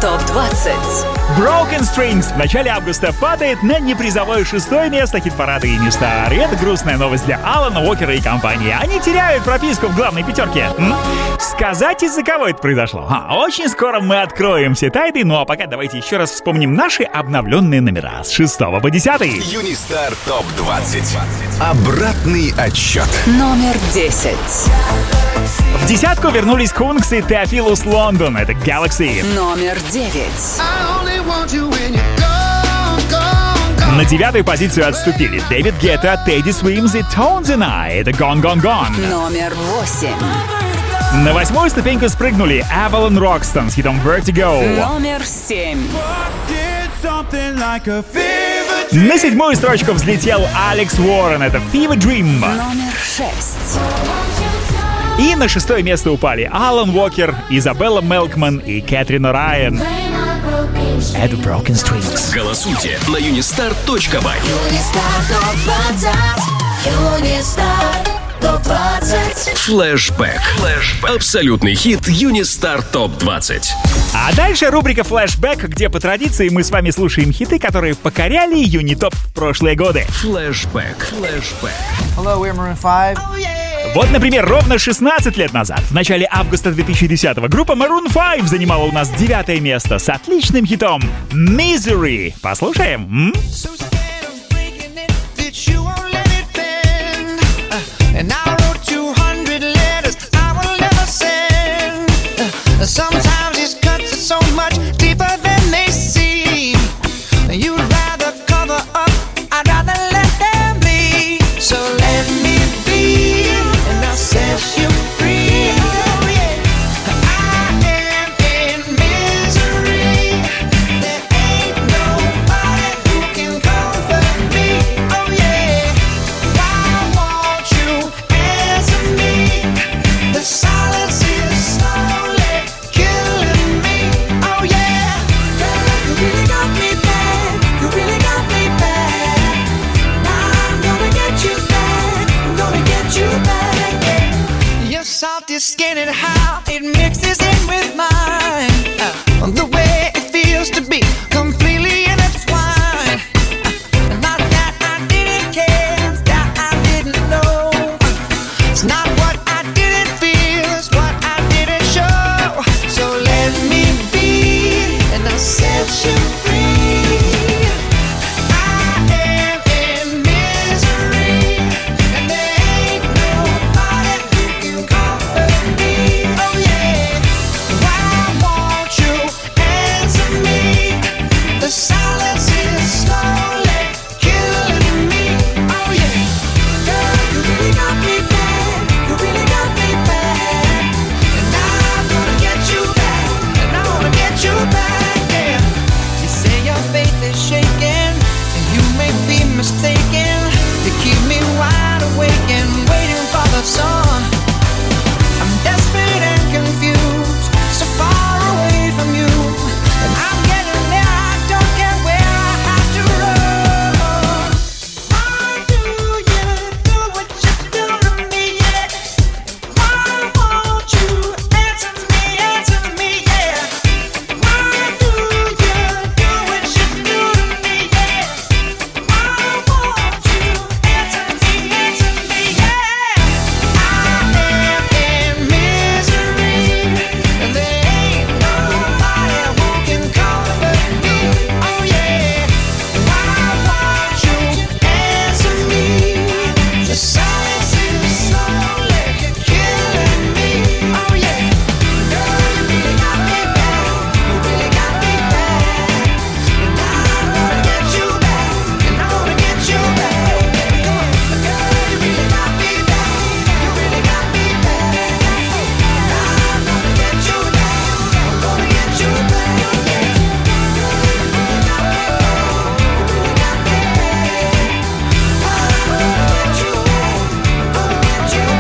топ двадцать. Broken Strings в начале августа падает на непризовое шестое место хит-парада Юнистар. И это грустная новость для Алана Уокера и компании. Они теряют прописку в главной пятерке. М? Сказать, из-за кого это произошло? А, очень скоро мы откроем все тайны, ну а пока давайте еще раз вспомним наши обновленные номера с шестого по десятый. Юнистар топ двадцать. Обратный отсчет. Номер десять. В десятку вернулись Кункс и Теофилус Лондон. Это Galaxy. Номер девять. На девятую позицию отступили Дэвид Гетта, Тедди Свимс и Tones and I. Это Gone, Gone, Gone. Номер восемь. На восьмую ступеньку спрыгнули Avalon Roxton с хитом Vertigo. Номер семь. На седьмую строчку взлетел Алекс Уоррен. Это Fever Dream. Номер шесть. И на шестое место упали Алан Уокер, Изабелла Мелкман и Кэтрин О'Райан. Это Broken Strings. Голосуйте на юнистар точка бай. Флэшбэк. Абсолютный хит Юнистар топ двадцать. А дальше рубрика «Флэшбэк», где по традиции мы с вами слушаем хиты, которые покоряли Юнитоп в прошлые годы. Флэшбэк. Флэшбэк. Hello, we're Maroon five. Вот, например, ровно шестнадцать лет назад, в начале августа две тысячи десятого, группа Maroon пять занимала у нас девятое место с отличным хитом «Misery». Послушаем? М? Sometimes these cuts are so much deeper than they seem. You'd rather cover up, I'd rather let them bleed. So let me be, and I'll set you free. Oh yeah, I am in misery. There ain't nobody who can comfort me. Oh yeah, why won't you answer me? The silence is slowly killing me. Oh yeah, girl, you really got me bad. You really got me bad. I'm gonna get you back. I'm gonna get you back. Yeah. Your salty skin and how it mixes in with mine. Uh, the way it feels to be completely intertwined. Uh, not that I didn't care, it's that I didn't know. It's not what I didn't feel, it's what I didn't show. So let me be, and I'll set you free. I am in misery, and there ain't nobody who can comfort me. Oh yeah, why won't you answer me? The silence is slowly killing me. Oh yeah, girl, you really got me bad. You really got me bad. And I'm gonna get you back. And I wanna get you back, yeah. You say your faith is shaken, and you may be mistaken. You keep me wide awake and waiting for the sun. I'm desperate and confused, so far away from you. And I'm getting there, I don't care where I have to run. Why do you do what you do to me, yeah? Why won't you answer me, answer me, yeah? Why do you do what you do to me, yeah? Why won't you answer me, answer me, yeah? I am in misery, and there ain't nobody who can comfort me. Oh yeah, why won't you answer me? The silence is slowly killing me. Oh yeah, girl, you really got me bad. You really got me bad. And I'm gonna get you back. And I wanna get you back. Girl, you really got me bad. You really got me bad. And I'm gonna get you back. I'm gonna get you back. Yeah. Girl, you really got me bad. You really got me bad. I'm gonna get you back. I'm gonna get you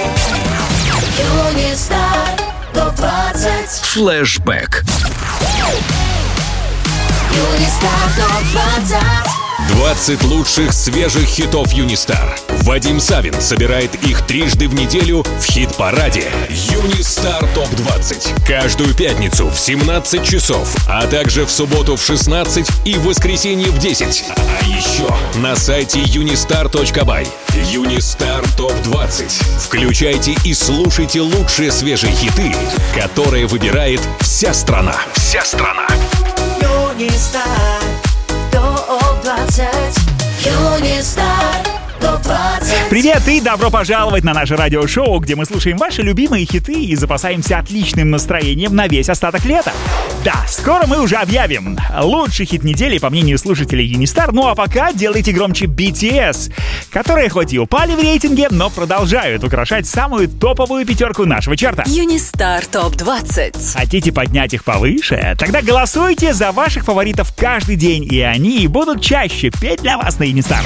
back. Юнистар топ двадцать. Флэшбэк. Юнистар топ двадцать. двадцать лучших свежих хитов Юнистар. Вадим Савин собирает их трижды в неделю в хит-параде Юнистар топ двадцать. Каждую пятницу в семнадцать часов, а также в субботу в шестнадцать и в воскресенье в десять. А еще на сайте юнистар точка бай. Юнистар топ двадцать. Включайте и слушайте лучшие свежие хиты, которые выбирает вся страна. Вся страна. Юнистар топ двадцать. Юнистар топ двадцать. Привет и добро пожаловать на наше радиошоу, где мы слушаем ваши любимые хиты и запасаемся отличным настроением на весь остаток лета. Да, скоро мы уже объявим лучший хит недели, по мнению слушателей Юнистар. Ну а пока делайте громче би ти эс, которые хоть и упали в рейтинге, но продолжают украшать самую топовую пятерку нашего чарта. Юнистар топ двадцать. Хотите поднять их повыше? Тогда голосуйте за ваших фаворитов каждый день, и они будут чаще петь для вас на Юнистар.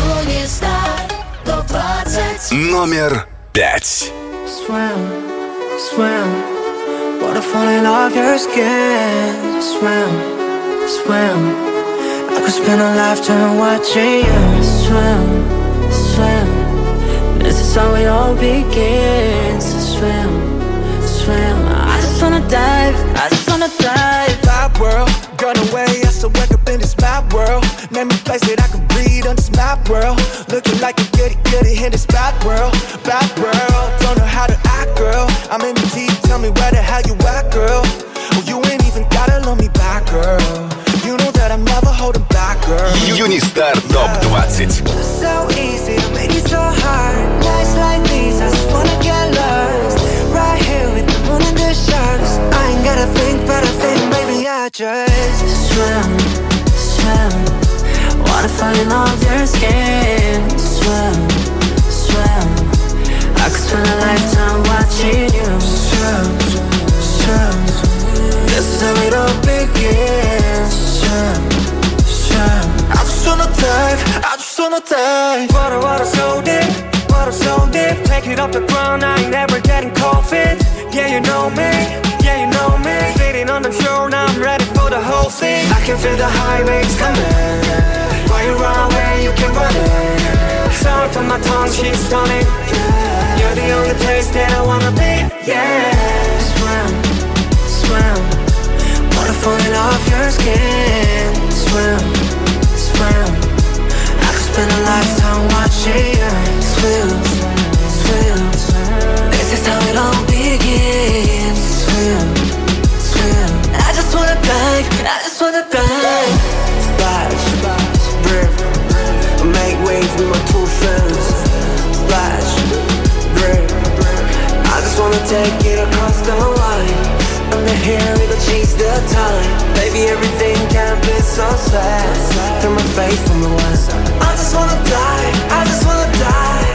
Номер пять. Swim, swim, water falling off your skin. Swim, swim, I could spend a lifetime watching you. Swim, swim, this is how it all begins. Swim, swim, I just wanna dive, I just wanna dive. Bad world, gone away, I still wake up in this mad world. Name a place that I can breathe on this mad world. Looking like a goody goody in this bad world. Bad world, don't know how to act, girl. I'm in the deep, tell me where the hell you at, girl. Oh, you ain't even gotta love me back, girl. You know that I'm never holding back, girl. Юнистар топ двадцать. So easy to make it so hard. Nights like these, I just wanna get lost. Right here with the moon and the stars. I ain't gotta think, but I think, baby, I just swim, swim. Water falling off your skin. Swim, swim. I could spend a lifetime watching you. Swim, swim. This is how it all begins. Swim, swim. I just wanna dive, I just wanna dive. Water, water so deep, water so deep. Take it off the ground, I ain't never getting cold feet. Yeah, you know me, yeah, you know me. Sitting on the shore, now I'm ready for the whole thing. I can feel the high waves coming. Why you run away, you can run it. Sound on my tongue, she's stunning. You're the only place that I wanna be, yeah. Swim, swim. Water falling off your skin. Swim, swim. I could spend a lifetime watching you. Swim, swim. This is how it all begins. Swim, swim. I just wanna dive, I just wanna dive. Splash, splash, drip, make waves with my two friends. Splash, drip, I just wanna take it across the line. Under here, it'll change the time. Baby, everything can be so sad. Turn my face from the west. I just wanna die, I just wanna die.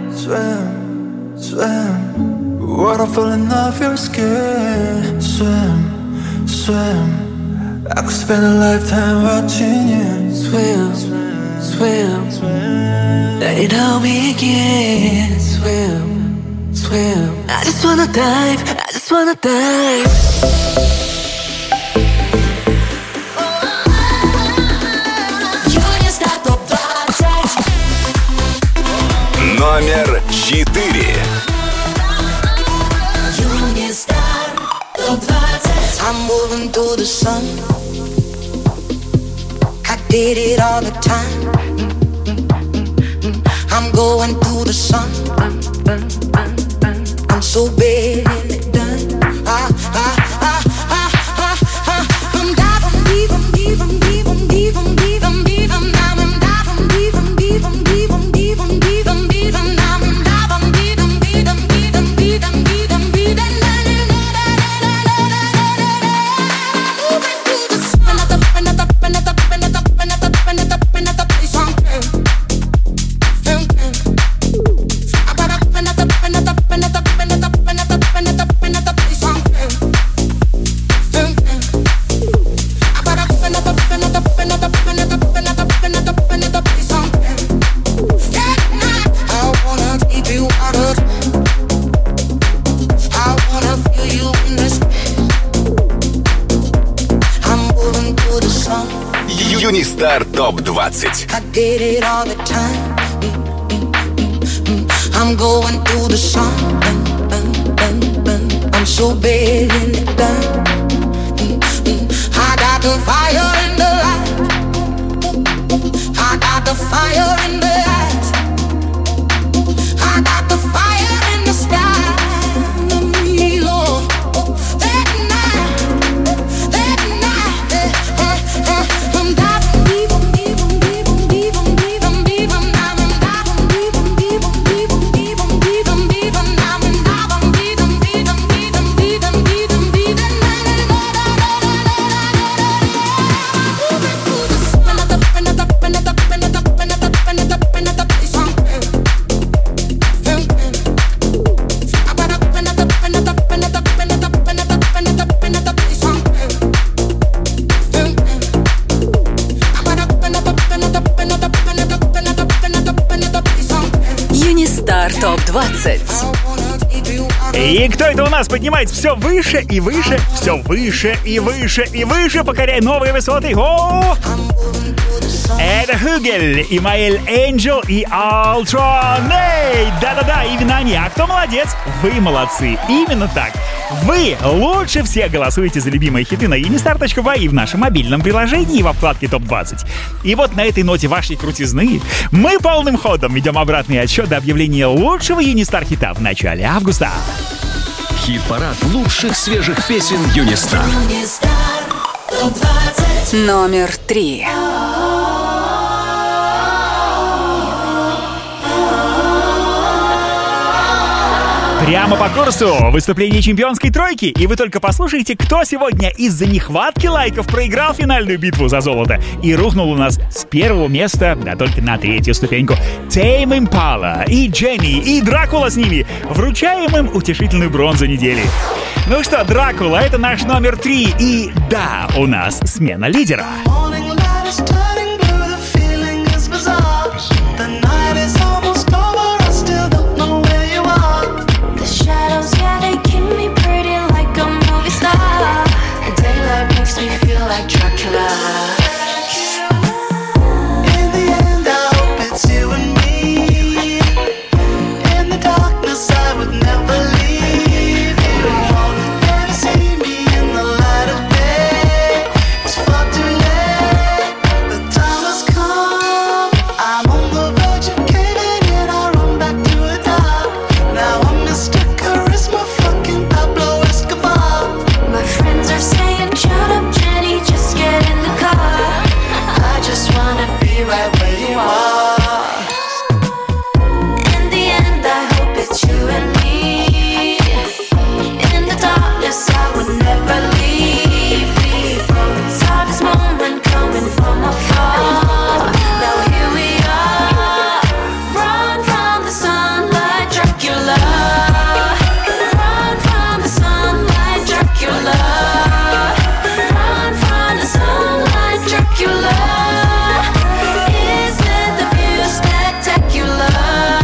Swim, swim. Water falling off your skin. Swim, swim. I could spend a lifetime watching you. Swim, swim, swim. Let it all begin. Swim, swim. I just wanna dive, I just wanna dive. Номер четыре. I'm moving through the sun. I did it all the time. I'm going through the sun. I'm so big done. Ah, ah, ah, ah, ah, ah. I'm diving deep, I'm deep, I'm deep, I'm deep, I'm deep, I'm deep, I'm down. I'm diving deep, I'm deep, I'm deep, I'm deep, I'm deep, I'm deep, I'm down. I'm diving deep, I'm deep, I'm deep, I'm deep, I'm deep, I'm deep, I'm down. двадцать. I did it all the time. I'm going through the sun. I'm so bad in it done. I got the fire in the light. I got the fire in the eyes. I got the fire in the sky. Lord, that night, that night, I'm diving deep, deep, deep, deep, deep, deep, I'm diving deep, deep, deep, deep, deep, deep, I'm diving deep, deep, deep, deep, deep, deep, deep, Юнистар топ двадцать. И кто это у нас поднимается все выше и выше, все выше и выше и выше, покоряя новые высоты? О! Это Хугель, Имаэль Энджел и Алтрон. Эй, да-да-да, именно они. А кто молодец? Вы молодцы. Именно так. Вы лучше всех голосуете за любимые хиты на юнистар точка бай и в нашем мобильном приложении во вкладке топ двадцать. И вот на этой ноте вашей крутизны мы полным ходом ведем обратный отсчет до объявления лучшего юнистар хита в начале августа. Хит-парад лучших свежих песен Юнистар. Номер три. Прямо по курсу выступление чемпионской тройки. И вы только послушайте, кто сегодня из-за нехватки лайков проиграл финальную битву за золото и рухнул у нас с первого места, да только на третью ступеньку. Тейм Импала и Дженни, и Дракула с ними. Вручаем им утешительную бронзу недели. Ну что, Дракула, это наш номер три. И да, у нас смена лидера. Like Dracula. In the end, I hope it's you and me. In the darkness, I would never leave you. Never see me in the light of day. It's far too late. The time has come. I'm on the verge of caving in. I run back to the top. Now I'm Mister Charisma, fucking Pablo Escobar. My friends are saying, shut up, Jenny, just get in the car. I just wanna be right where you are. In the end, I hope it's you and me. In the darkness, I would never leave. We both saw this moment coming from afar. Now here we are. Run from the sunlight, Dracula. Run from the sunlight, Dracula. Run from the sunlight, Dracula. Isn't the view spectacular?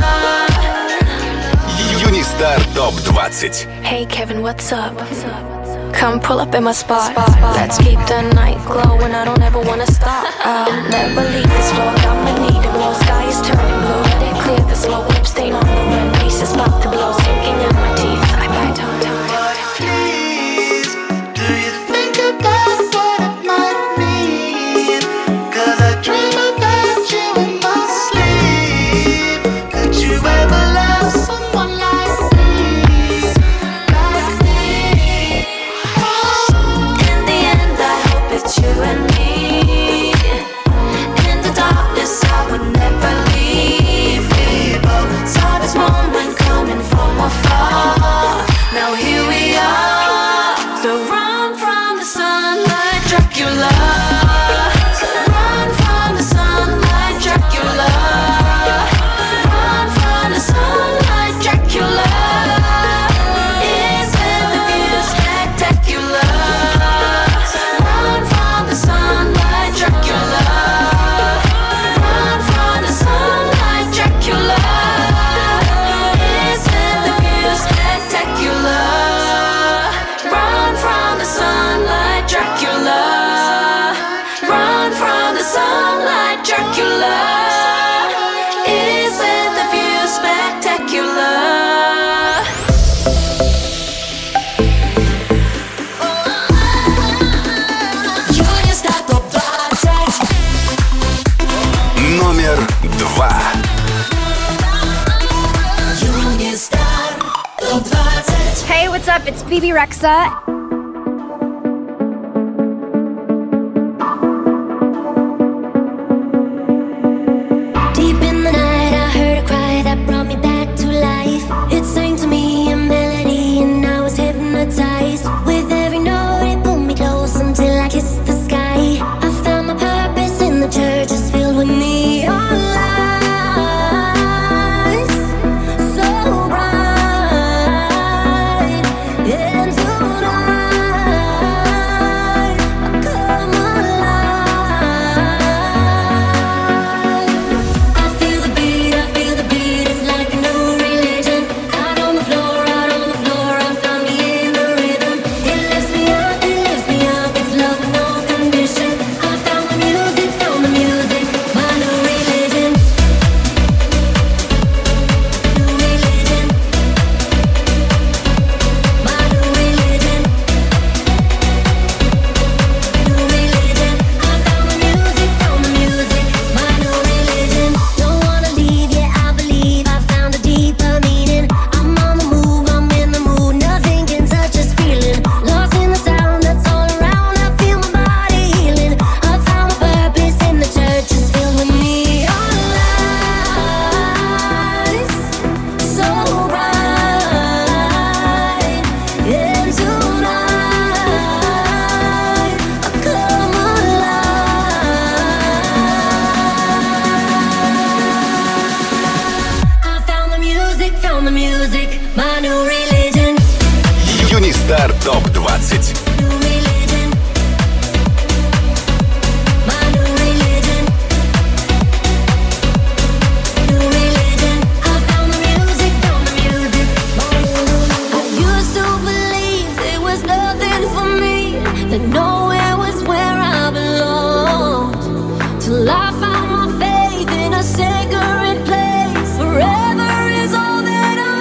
Юнистар топ двадцать. Hey Kevin, what's up? Come pull up in my spot. Let's keep the night glowing. I don't ever wanna stop. I'll never leave this floor. I'ma need it more. Sky is turning blue. Let it clear the slow whip stain on the rim. Ace is about to blow, sinking in my teeth. I bite on time. Please, do you think about what it might mean? 'Cause I dream about you in my sleep. Could you ever love someone like me? Like me? In the end, I hope it's you and me. In the darkness, I would never leave. up? It's Bibi Rexha. Deep in the night, I heard a cry that brought me back to life. It sang to me a melody, and I was hypnotized. With every note, it pulled me close until I kissed the sky. I found my purpose in the church, it's filled with neon lights, so bright. And tonight, I come alive. I feel the beat, I feel the beat, it's like a new religion. Out on the floor, out on the floor, I found me in the rhythm. It lifts me up, it lifts me up, it's love with no condition. I found the music, found the music, my new religion. New religion. My new religion. New religion. I found the music, found the music, my new religion. Don't wanna leave, yeah, I believe I found a deeper meaning. I'm on the move, I'm in the mood, nothing can touch this feeling. Lost in the sound that's all around, I feel my body healing. I found my purpose in the church, it's filled with neon lights, so bright. And tonight, I come alive. I found the music, found the music, my new religion. Юнистар топ двадцать. New religion. My new religion. New religion. I found the music, found the music, my new religion. I used to believe there was nothing for me, that nowhere was where I belonged. Till I found my faith in a sacred place. Forever is all that I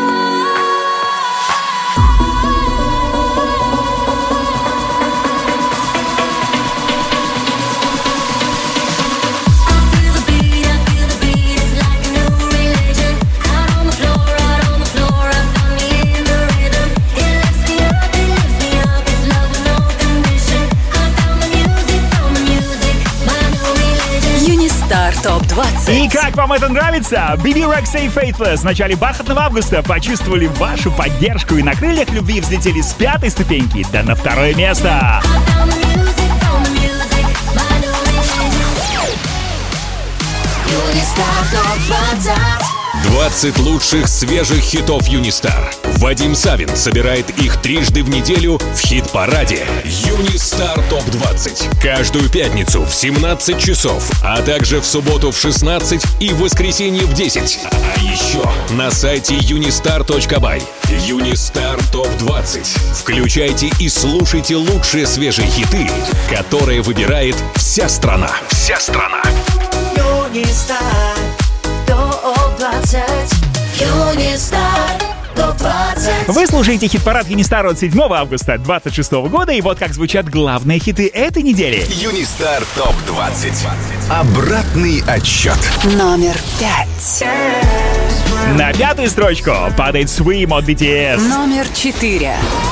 feel the beat, I feel the beat, it's like a new religion. Out on the floor, out on the floor, I found me in the rhythm. It lifts me up, it lifts me up, it's love with no condition. I found the music, found the music, my new religion. Юнистар топ двадцать. И как вам это нравится? Биби Рекса и Faithless в начале бархатного августа почувствовали вашу поддержку и на крыльях любви взлетели с пятой ступеньки да на второе место. Found the music, found the music, my new religion. Юнистар топ двадцать. двадцать лучших свежих хитов Юнистар. Вадим Савин собирает их трижды в неделю в хит-параде Юнистар топ двадцать. Каждую пятницу в семнадцать часов, а также в субботу в шестнадцать и в воскресенье в десять. А еще на сайте юнистар точка бай. Юнистар топ двадцать. Включайте и слушайте лучшие свежие хиты, которые выбирает вся страна. Вся страна. Юнистар топ двадцать. Юнистар топ двадцать. Вы слушаете хит-парад Юнистар от седьмого августа двадцать шестого года, и вот как звучат главные хиты этой недели. Юнистар топ двадцать. Обратный отсчет. Номер пять. На пятую строчку падает Swim от би ти эс. Номер четыре.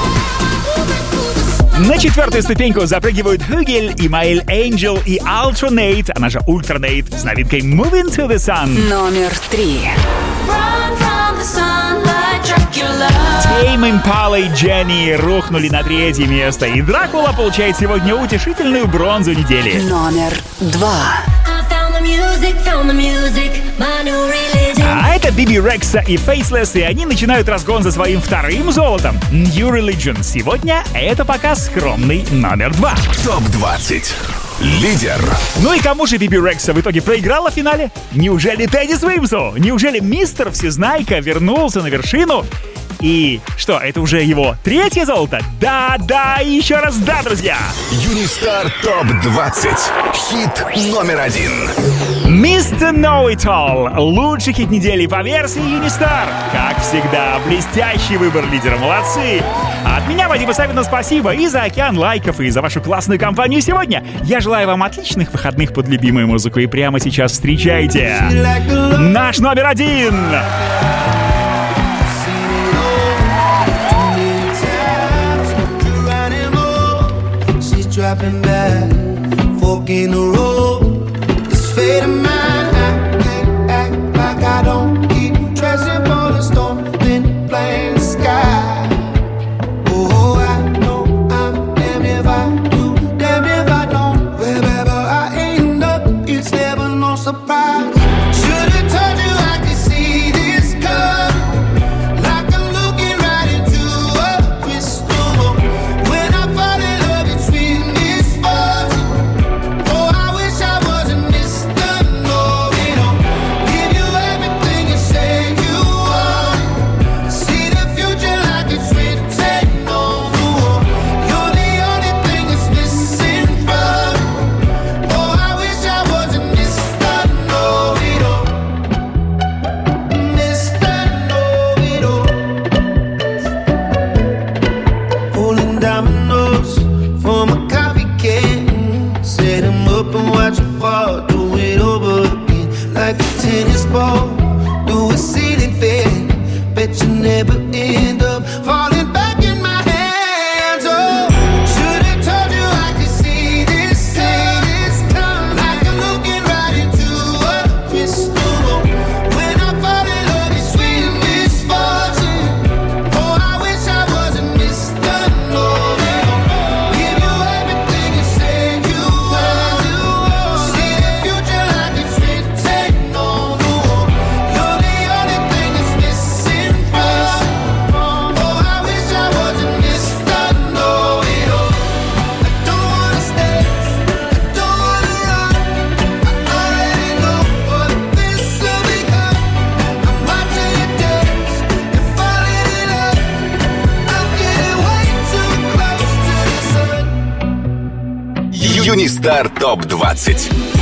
На четвертую ступеньку запрыгивают Hugel, Email Angel и Altronate, она же Ultranate, с новинкой Moving to the Sun. Номер три. Tame Impala и Jenny рухнули на третье место, и Дракула получает сегодня утешительную бронзу недели. Номер два. I found the music, found the music, my new religion. А это Биби Рекса и Faceless, и они начинают разгон за своим вторым золотом. New Religion. Сегодня это пока скромный номер два. топ двадцать. Лидер. Ну и кому же Биби Рекса в итоге проиграла в финале? Неужели Тедди Свимсу? Неужели мистер Всезнайка вернулся на вершину? И что, это уже его третье золото? Да, да, и еще раз да, друзья! Юнистар топ двадцать. Хит номер один. мистер Know It All. Лучший хит недели по версии Юнистар. Как всегда, блестящий выбор лидера. Молодцы! От меня, Вадима Савина, спасибо и за океан лайков, и за вашу классную компанию сегодня. Я желаю вам отличных выходных под любимую музыку. И прямо сейчас встречайте наш номер один. dropping back, fork in the road. This fate of mine, I can't act like I don't keep dressing for the storm, then playing the sky. Oh, I know I'm damn if I do, damn if I don't. Wherever I end up, it's never no surprise. Should've told you I could see this coming, like I'm looking right into a crystal ball. When I fall in love, it's with misfortune. Oh, I wish I wasn't Mister Know-it-all. Give you everything you say you want. See the future like it's written on the wall. You're the only thing that's missing from me. Oh, I wish I wasn't Mister Know-it-all. Mister Know-it-all. Pulling dominoes from a coffee can. Set 'em up and watch 'em fall. Do it over again like a tennis ball. Do a ceiling fan. Bet you never end up falling back in my hands. Oh, should've told you I could see this coming, like I'm looking right into a crystal ball. When I fall in love, it's sweet misfortune. Oh, I wish I wasn't Mister Know-it-all. Give you everything you say you want. See the future like it's written on the wall. You're the only thing that's missing from me. Oh, I wish I wasn't Mister Know-it-all. I don't wanna stay, I don't wanna run. I already know what this will become. I'm watching you dance and falling in love. I'm getting way too close to the sun. Юнистар топ двадцать.